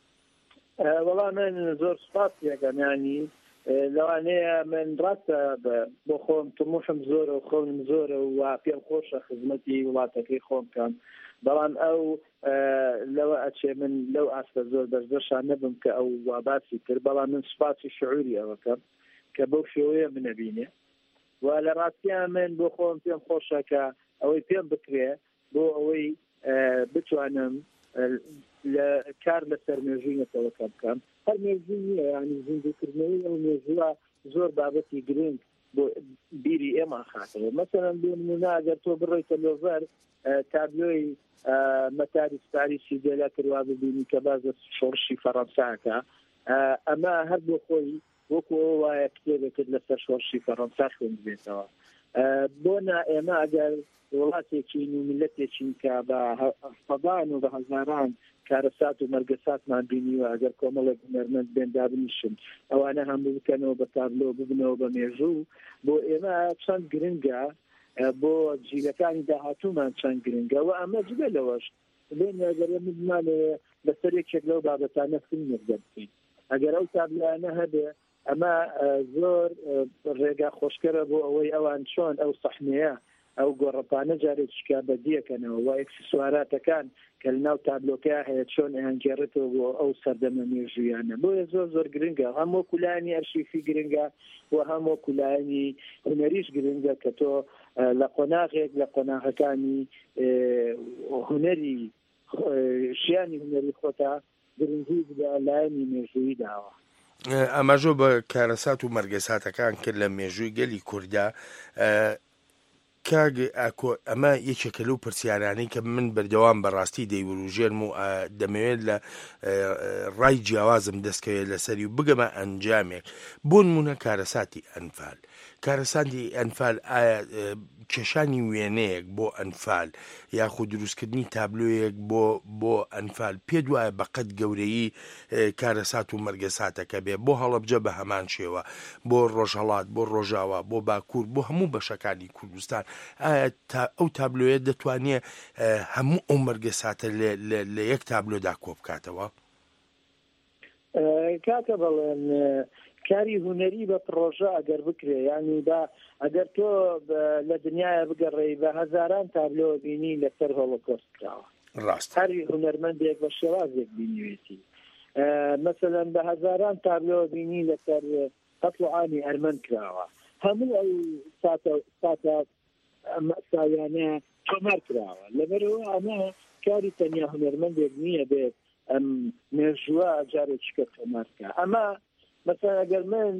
Speaker 22: وەڵام من زۆر سپاس یەکەمیانی لەوانەیە من ڕاستە بۆ خۆم تموشم زۆرە و خۆم زۆرە و پێم خۆشە خزمەتی وڵاتەکەی خۆم بکەم، بەڵام ئەو لەوە ئەچێ من لەو ئاستە زۆر بەردەشان نەبم کە ئەو واباسی کرد، بەڵام من سپاسی شعوری ئەوەکەم کە بەو شێوەیە منەبینێ و لە ڕاستیان من بۆ خۆم پێم خۆشە کە ئەوەی پێم بکرێ بۆ ئەوەی بتوانم لە کار لەسەر مێژوویەکەوەکە بکەم. هەر مێژوو نییە، ینی زیندووکردنەوەی ئەو مێژووە زۆر بابەتی گرنگ بۆ بیری ئێمە خاتەوە. مەسەڵەن بۆ نمونە ئەگەر تۆ بڕۆیتە لۆڤەر تابلۆی مەتاری پاریسی دێلا کردوا ببینی کە بازە شۆڕشی فەڕەنساکە، ئەمە هەر بۆ خۆی وەکو وایە کتێبێکت لەسەر شۆڕشی فەڕەنسا خوێندبێتەوە بۆنا ئێمە ئەگەر وڵاتێکی و میلەتێکین کە بە سەدان و بە هەزاران کارەسات و مەرگەساتمان بینیوە ئەگەر کۆمەڵێک هونەرمەند بێن دابنیشن ئەوانە هەموو بکەنەوە بە تابلۆ ببنەوە بە مێژوو بۆ ئێمە چەند گرنگە بۆ جیلەکانی داهاتوومان چەند گرنگە و ئەمە جگە لەوەش بێن ئەگەر بمانەوە بەسەر یەکێک لەو بابەتانە فیلمێک دەبکەین ئەگەر ئەو تابلۆیانە هەبێ ئەمە زۆر ڕێگا خۆشکەرە بۆ ئەوەی ئەوان چۆن ئەو سەحنەیە ئەو گۆڕەپانە جارێکیکا بەدیەکەنەوە و ئەکسسواراتەکان کە لەناو تابلۆکە هەیە چۆن ئەهەنگێڕێتەوە بۆ ئەو سەردەمە مێژوویانە بۆیە زۆر زۆر گرنگە هەموو کولانی ئەرشیفی گرنگە و هەموو کولانی هونەریش گرنگە کە تۆ لە قۆناغێک لە قۆناغەکانی هونەری ژیانی هونەری خۆتا گرنگی بدە لایەنی مێژووی داوە
Speaker 6: ئەمەژۆ بە کارەسات و مەرگەساتەکان کرد لە مێژووی گەلی کووردا کاگ ئەمە یەکێکە لەو پرسیارانەی کە من بەردەوام بەڕاستی دەیوروژێرم و دەمەوێت لە ڕای جیاوازم دەستکەوێت لەسەری و بگەمە ئەنجامێک بۆ نمونە کارەساتی ئەنفال کارەساتی ئەنفال ئایا کێشانی وێنەیەک بۆ ئەنفال یاخود دروستکردنی تابلۆیەک بۆ بۆ ئەنفال پێ دوایە بەقەت گەورەی کارەسات و مەرگەساتەکە بێ بۆ هەڵەبجە بە هەمان شێوە بۆ ڕۆژهەڵات بۆ ڕۆژاوە بۆ باکوور بۆ هەموو بەشەکانی کوردستان ئایا ئەو تابلۆیە دەتوانێت هەموو ئەو مەرگەساتە لە یەک تابلۆدا کۆ بکاتەوە
Speaker 22: کاتە بەڵێن کاری هونەری بە پرۆژە ئەگەر بکرێ یعنی با ئەگەر تۆ لە دنیاە بگەڕێی بە هەزاران تابلۆ بینی لەسەر هۆڵۆکۆست کراوە
Speaker 6: ڕاست
Speaker 22: هەری هونەرمەندێک بە شێوازێک بینیوێتی مەسەلەن بە هەزاران تابلۆ بینی لەسەر قەتڵعانی ئەرمەند کراوە هەموو ئەو ساتە ساویانە تۆمار کراوە لەبەرەوە ئەمە کاری تەنیا هونەرمەندێک نییە بێت ئەم مێژووە جارێکیکە تۆمارکە ئەمە مثلا ئەگەر من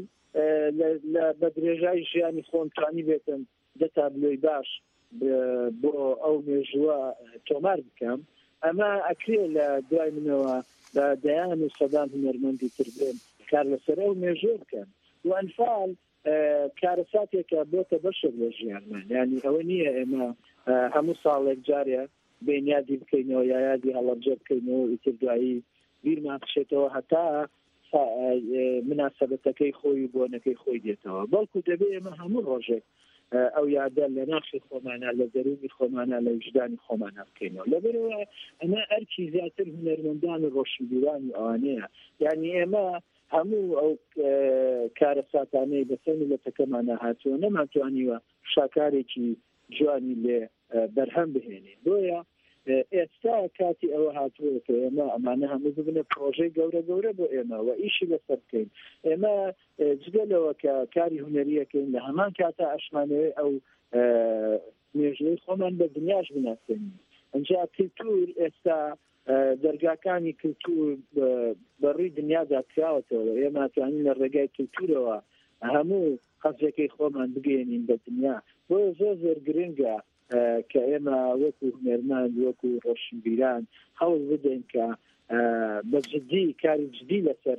Speaker 22: بە درێژایی ژیانی خۆمتوانی بێتم دە تابلۆی باش بۆ ئەو مێژووە تۆمار بکەم ئەمە ئەکرێ لە دوای منەوە بە دەیان و سەدان هونەرمەندی تر بێن کار لەسەر ئەو مێژوو بکەن و ئەنفال کارەساتێکە بۆتە بەشێک لە ژیانمان ینی ئەوە نییە ئێمە هەموو ساڵێک جارێ بێنیادی بکەینەوە یا یادی هەڵەبجە بکەینەوە ئیتر دوایی بیرمان بخشێتەوە هەتا مناسبەتەکەی خۆی بۆنەکەی خۆی دێتەوە بەڵکو دەبێت ئێمە هەموو ڕۆژێک ئەو یادە لە ناخی خۆمانە لە دەرونی خۆمانە لە وجدانی خۆمانە بکەینەوە لەبەرەوە ئەمە ئەرکی زیاتر هونەرمەندان و ڕۆشنبیرانی ئەوانەیە یعنی ئێمە هەموو ئەو کارەساتانەی بەسەر میلەتەکەمانە هاتووە نەمانتوانیوە شاکارێکی جوانی لێ بەرهەم بهێنین بۆیە ئێستا کاتی ئەوە هاتووە کە ئێمە ئەمانە هەموو ببنە پرۆژەی گەورە گەورە بۆ ئێمە و ئیشی لەسەر بکەین ئێمە جگەلەوە کە کاری هونەریەکەین لە هەمان کاتە ئەشمانەوەی ئەو مێژوەی خۆمان بە دنیاش بناسێنین ئەنجا کلتور ئێستا دەرگاکانی کلتور بەڕووی دنیادا کراوەتەوە ئێمە توانین لە ڕێگای کلتورەوە هەموو قەزەکەی خۆمان بگەێنین بە دنیا بۆیە زۆر زۆر گرنگە کە ئێمە وەکو هونەرمەند وەکو ڕۆشنبیران هەوڵ بدەین کە بە جدی کاری جدی لەسەر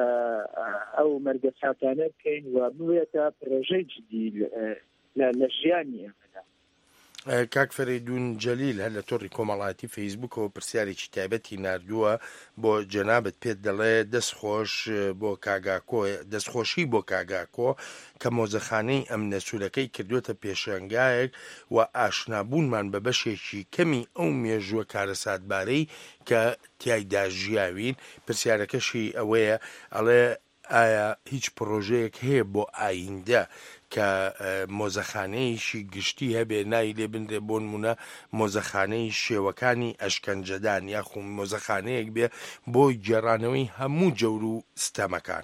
Speaker 22: ئەو مەرگەساتانە بکەین و ببێتە پرۆژەی جدی لە ژیانی ئێمەدا
Speaker 6: کاک فەریدون جەلیل هەر لە تۆڕی کۆمەڵایەتی فەیسبوکەوە پرسیارێکی تایبەتی ناردووە بۆ جەنابەت پێت دەڵێ دەستخۆش بۆ کاگاکۆ دەستخۆشی بۆ کاگاکۆ کە مۆزەخانەی ئەم نەسوولەکەی کردوێتە پێشەنگایەک و ئاشنابوونمان بە بەشێکی کەمی ئەو مێژووە کارەساتبارەی کە تیایدا ژیاوین پرسیارەکەشی ئەوەیە ئەڵێ ئایا هیچ پرۆژەیەک هەیە بۆ ئایندە کە مۆزەخانەیەشی گشتی هەبێ نای لێ بنرێ بۆ نمونە مۆزەخانەی شێوەکانی ئەشکەنجەدان یاخو مۆزەخانەیەک بێ بۆی گێڕانەوەی هەموو جەور و ستەمەکان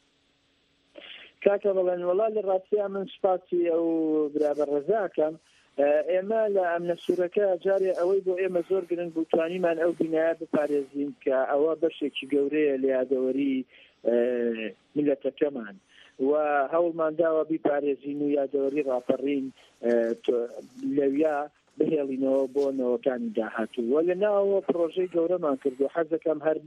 Speaker 22: کاکە بەڵێن وەڵا لە ڕاستیا من سپاسی ئەو برابەر ڕێزاکەم ئێمە لە ئەم نەسوورەکە جارێ ئەوەی بۆ ئێمە زۆر گرنگ بوو توانیمان ئەو بینایە بپارێزین کە ئەوە بەشێکی گەورەیە لە یادەوەری میلەتەکەمان و هەوڵمان داوە بیپارێزین و یادەوەری ڕاپەڕین لەویا بهێڵینەوە بۆ نەوەکانی داهاتوو و لە ناوە پرۆژەی گەورەمان کردو حەزەکەم هەر بۆ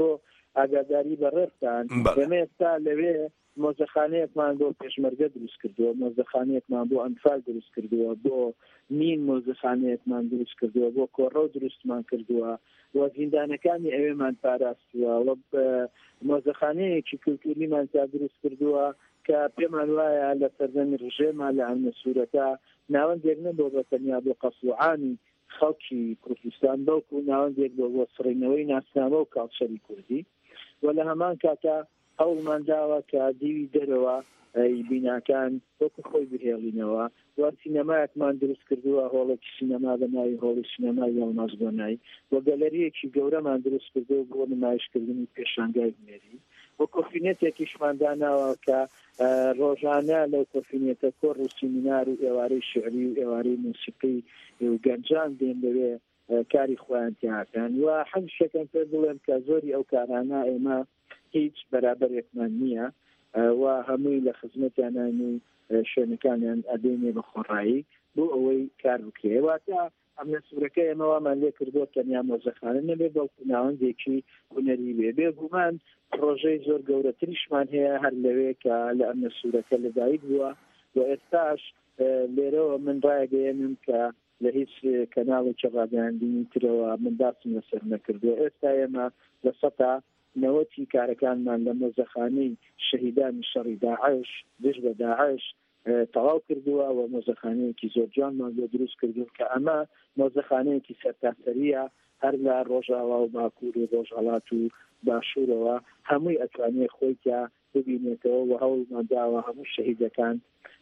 Speaker 22: ئاگاداری بەڕێستان ئێمە ئێستا لەوێ مۆزەخانەیەکمان بۆ پێشمەرگە دروست کردووە، مۆزەخانەیەکمان بۆ ئەنفال دروست کردووە، بۆ نین مۆزەخانەیەکمان دروست کردووە، بۆ کۆڕە دروستمان کردووە، وە زیندانەکانی ئەوێمان پاراستووە، وە مۆزەخانەیەکی کولتوریمان تا دروست کردووە کە پێمان وایە لە سەردەمی ڕژێمان لە ئەمنەسوورەکە ناوەندێک نەبوو بە تەنیا بۆ قەسوعانی خەڵکی کوردستان بەڵکو ناوەندێک بۆ بۆ سڕینەوەی ناسنامە و کاڵچەری کوردی، وە لە هەمان کاتە هەوڵمان داوە کە دیوی دەرەوە بیناکان وەکو خۆی بهێڵینەوە، وە سینەمایەکمان دروست کردووە، هۆڵێکی سینەما بە ناوی هۆڵی سینەمای یاڵمازگۆنایی، وە گەلەریەکی گەورەمان دروست کردووە بۆ نمایشکردنی پێشانگای هونەری، وە کۆفینێتێکیشمان داناوە کە ڕۆژانە لەو کۆفینێتە کۆڕ و سیمینار و ئێوارەی شعری و ئێوارەی موسیقی و گەنجان دێن لەوێ کاری خۆیان تیاکەن، و حەز شەکەم پێ بڵێم کە زۆری ئەو کارانە ئێمە هیچ بەرابەرێکمان نییە و هەمووی لە خزمەتیانان و شوێنەکانیان ئەدێنێ بە خۆڕایی بۆ ئەوەی کار بکرێ. واتە ئەمنەسوورەکە ئێمەوامان لێ کردووە تەنیا مۆزەخانە نەبێ بەڵکو ناوەندێکی هونەری بێ. بێگومان پرۆژەی زۆر گەورەتریشمان هەیە هەر لەوێ کە لە ئەمنەسوورەکە لەدایک بووە، و ئێستاش لێرەوە من ڕایگەیەنم کە لە هیچ کەناڵێکی ڕاگەیاندنی ترەوە من داسم لەسەر نەکردووە. ئێستا ئێمە لە سەتا نەوەتی کارەکانمان لە مۆزەخانەی شەهیدانی شەڕی داعش دژ بە داعش تەواو کردووە، و مۆزەخانەیەکی زۆر جوانمان بۆ دروست کردوون کە ئەمە مۆزەخانەیەکی سەرتاسەریە هەر لە ڕۆژاوا و باکوور و ڕۆژهەڵات و باشوورەوە هەمووی ئەتوانێت خۆیتە ببینێتەوە، و هەوڵمان داوە هەموو شەهیدەکان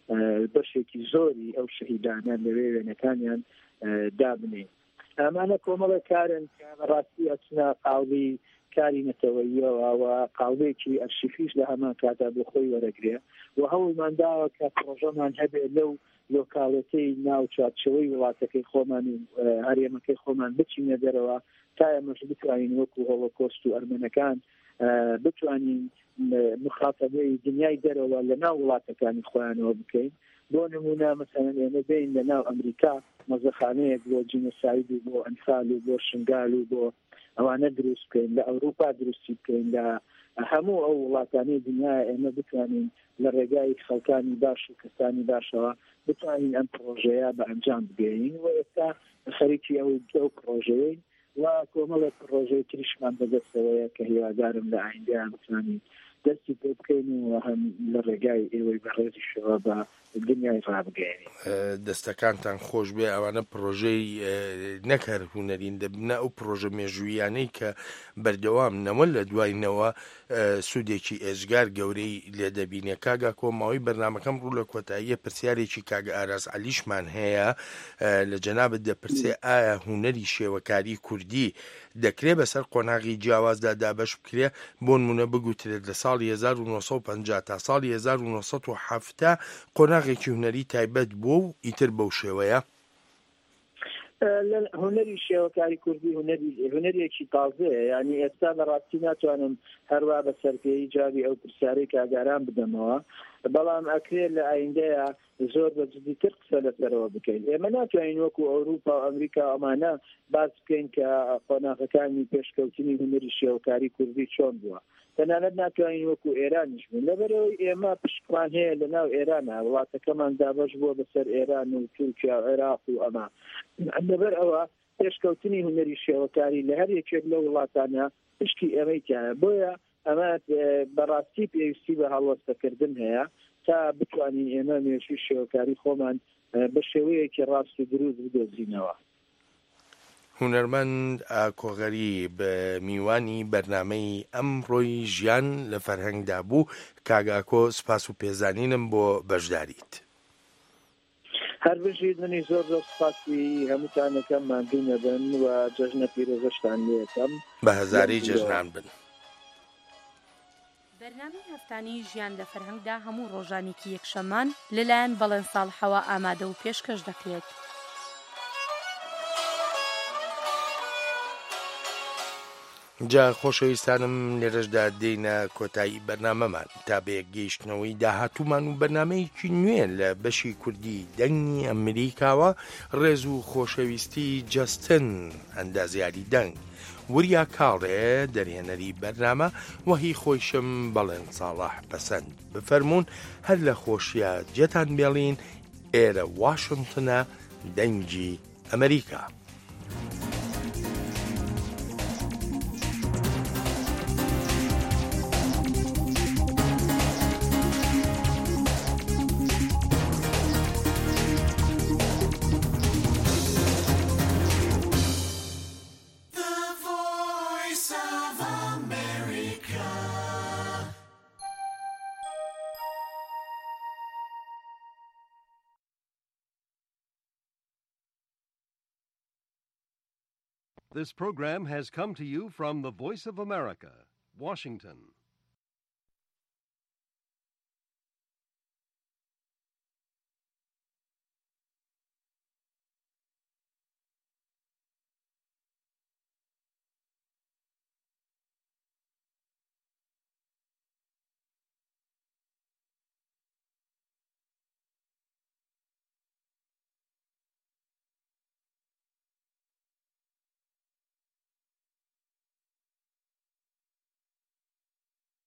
Speaker 22: بەشێکی زۆری ئەو شەهیدانە لەوێ وێنەکانیان دابنێ. ئەمانە کۆمەڵە کارن کە بەڕاستی ئەچنە قاوڵی کاری نەتەوەییەوە و قاڵبێکی ئەرشیفیش لە هەمان کاتا بۆ خۆی وەرەگرێ، و هەوڵمان داوە کە پرۆژەمان هەبێ لەو لۆکاڵەتەی ناو چارچەوەی وڵاتەکەی خۆمان و هەرێمەکەی خۆمان بچینە دەرەوە تا ئێمەش بتوانین وەکو هۆڵۆکۆست و ئەرمەنەکان بتوانین مخاتەبەی دنیای دەرەوە لە ناو وڵاتەکانی خۆیانەوە بکەین. بۆ نمونە مەسەڵەن ئێمە بین لە ناو ئەمریکا مۆزەخانەیەک بۆ جینۆساید و بۆ ئەنفال و بۆ شنگال و بۆ ئەوانە دروست بکەین، لە ئەوروپا دروستی بکەین، لە هەموو ئەو وڵاتانی دنیا ئێمە بتوانین لە ڕێگای خەڵکانی باش و کەسانی باشەوە بتوانین ئەم پرۆژەیە بە ئەنجام بگەین، و ئێستا خەریکی ئەو ئەو پرۆژەیە و کۆمەڵێک پرۆژەی تریشمان بەدەستەوەیە کە هیوادارم لە ئایندەیان بتوانین دەستی پێ بکەین و هەم لە ڕێگای ئێوەی بەڕێزیشەوە بە دنیای ڕابگەێنین.
Speaker 6: دەستەکانتان خۆش بێ، ئەوانە پرۆژەی نەکار هونەرین دەبنە ئەو پرۆژە مێژوویانەی کە بەردەوام نەوە لە دوایینەوە سوودێکی ئێژگار گەورەی لێ دەبینێ. کاگا کۆماوی بەرنامەکەم ڕوو لە کۆتاییە پرسیارێکی کاگە ئاراز عەلیشمان هەیە لە جەنابەت دەپرسێ ئایا هونەری شێوەکاری کوردی دەکرێت بەسەر قۆناغی جیاوازدا دابەش بکرێ؟ بۆ نمونە بگوترێت لە ساڵی هەزار و نۆ سەد و پەنجا تا ساڵی هەزار و نۆ سەد و هەفتە قۆناغێکی هونەری تایبەت بووە و ئیتر بەو شێوەیە؟
Speaker 22: هونەری شێوەکاری کوردی هونەرێکی تازەیە، یعنی ئێستا بەڕاستی ناتوانم هەروە بە سەرپێی جاری ئەو پرسیارەی کاگاران بدەمەوە، بەڵام ئەکرێت لە ئایندەیە زۆر بە جدیتر قسە لەسەرەوە بکەین. ئێمە ناتوانین وەکو ئەوروپا و ئەمریکا ئەمانە باس بکەین کە قۆناغەکانی پێشکەوتنی هونەری شێوەکاری کوردی چۆن بووە، تەنانەت ناتوانین وەکو ئێرانیش بوون، لەبەرەوەی ئێمە پشکمان هەیە لە ناو ئێرانە، وڵاتەکەمان دابەش بووە بەسەر ئێران و تورکیا و عێراق و ئەمە، لەبەر ئەوە پێشکەوتنی هونەری شێوەکاری لە هەر یەکێک لە وڵاتانە پشکی ئێمەی تایە، بۆیە ئەمە بەڕاستی پێویستی بە هەڵوەستەکردن هەیە تا بتوانین ئێمە مێژووی شێوەکاری خۆمان بە شێوەیەکی ڕاست و دروست بدۆزینەوە.
Speaker 6: هونەرمەند کۆغەری بە میوانی بەرنامەی ئەمڕۆی ژیان لە فەرهەنگدا بوو. کاگاکۆ سپاس و پێزانینم بۆ بەشداریت.
Speaker 22: هەر بژید منی زۆر زۆر سپاسی هەمووتانەکەم ماندوو نەبن و جەژنە پیرۆزەشتان لێکەم،
Speaker 6: بە هەزاری جەژنان بن.
Speaker 1: بەرنامەی هەفتانەی ژیان لە فەرهەنگدا هەموو ڕۆژانێکی یەکشەمان لەلایەن بەڵێنساڵحەوە ئامادە و پێشکەش دەکرێت.
Speaker 6: جا خۆشەویستانم لێرەشدا دێینە کۆتایی بەرنامەمان تا بە گەیشتنەوەی داهاتوومان و بەرنامەیەکی نوێ لە بەشی کوردی دەنگی ئەمریکاوە ڕێز و خۆشەویستی جەستن ئەندازیاری دەنگ وریا کاڵێ دەرهێنەری بەرنامە وەهی خۆشم بەڵێن ساڵح پەسەند بفەرمونون هەر لە خۆشیە جێتان بێڵین ئێرە واشنگتنە دەنگی ئەمریکا.
Speaker 4: This program has come to you from the Voice of America, Washington.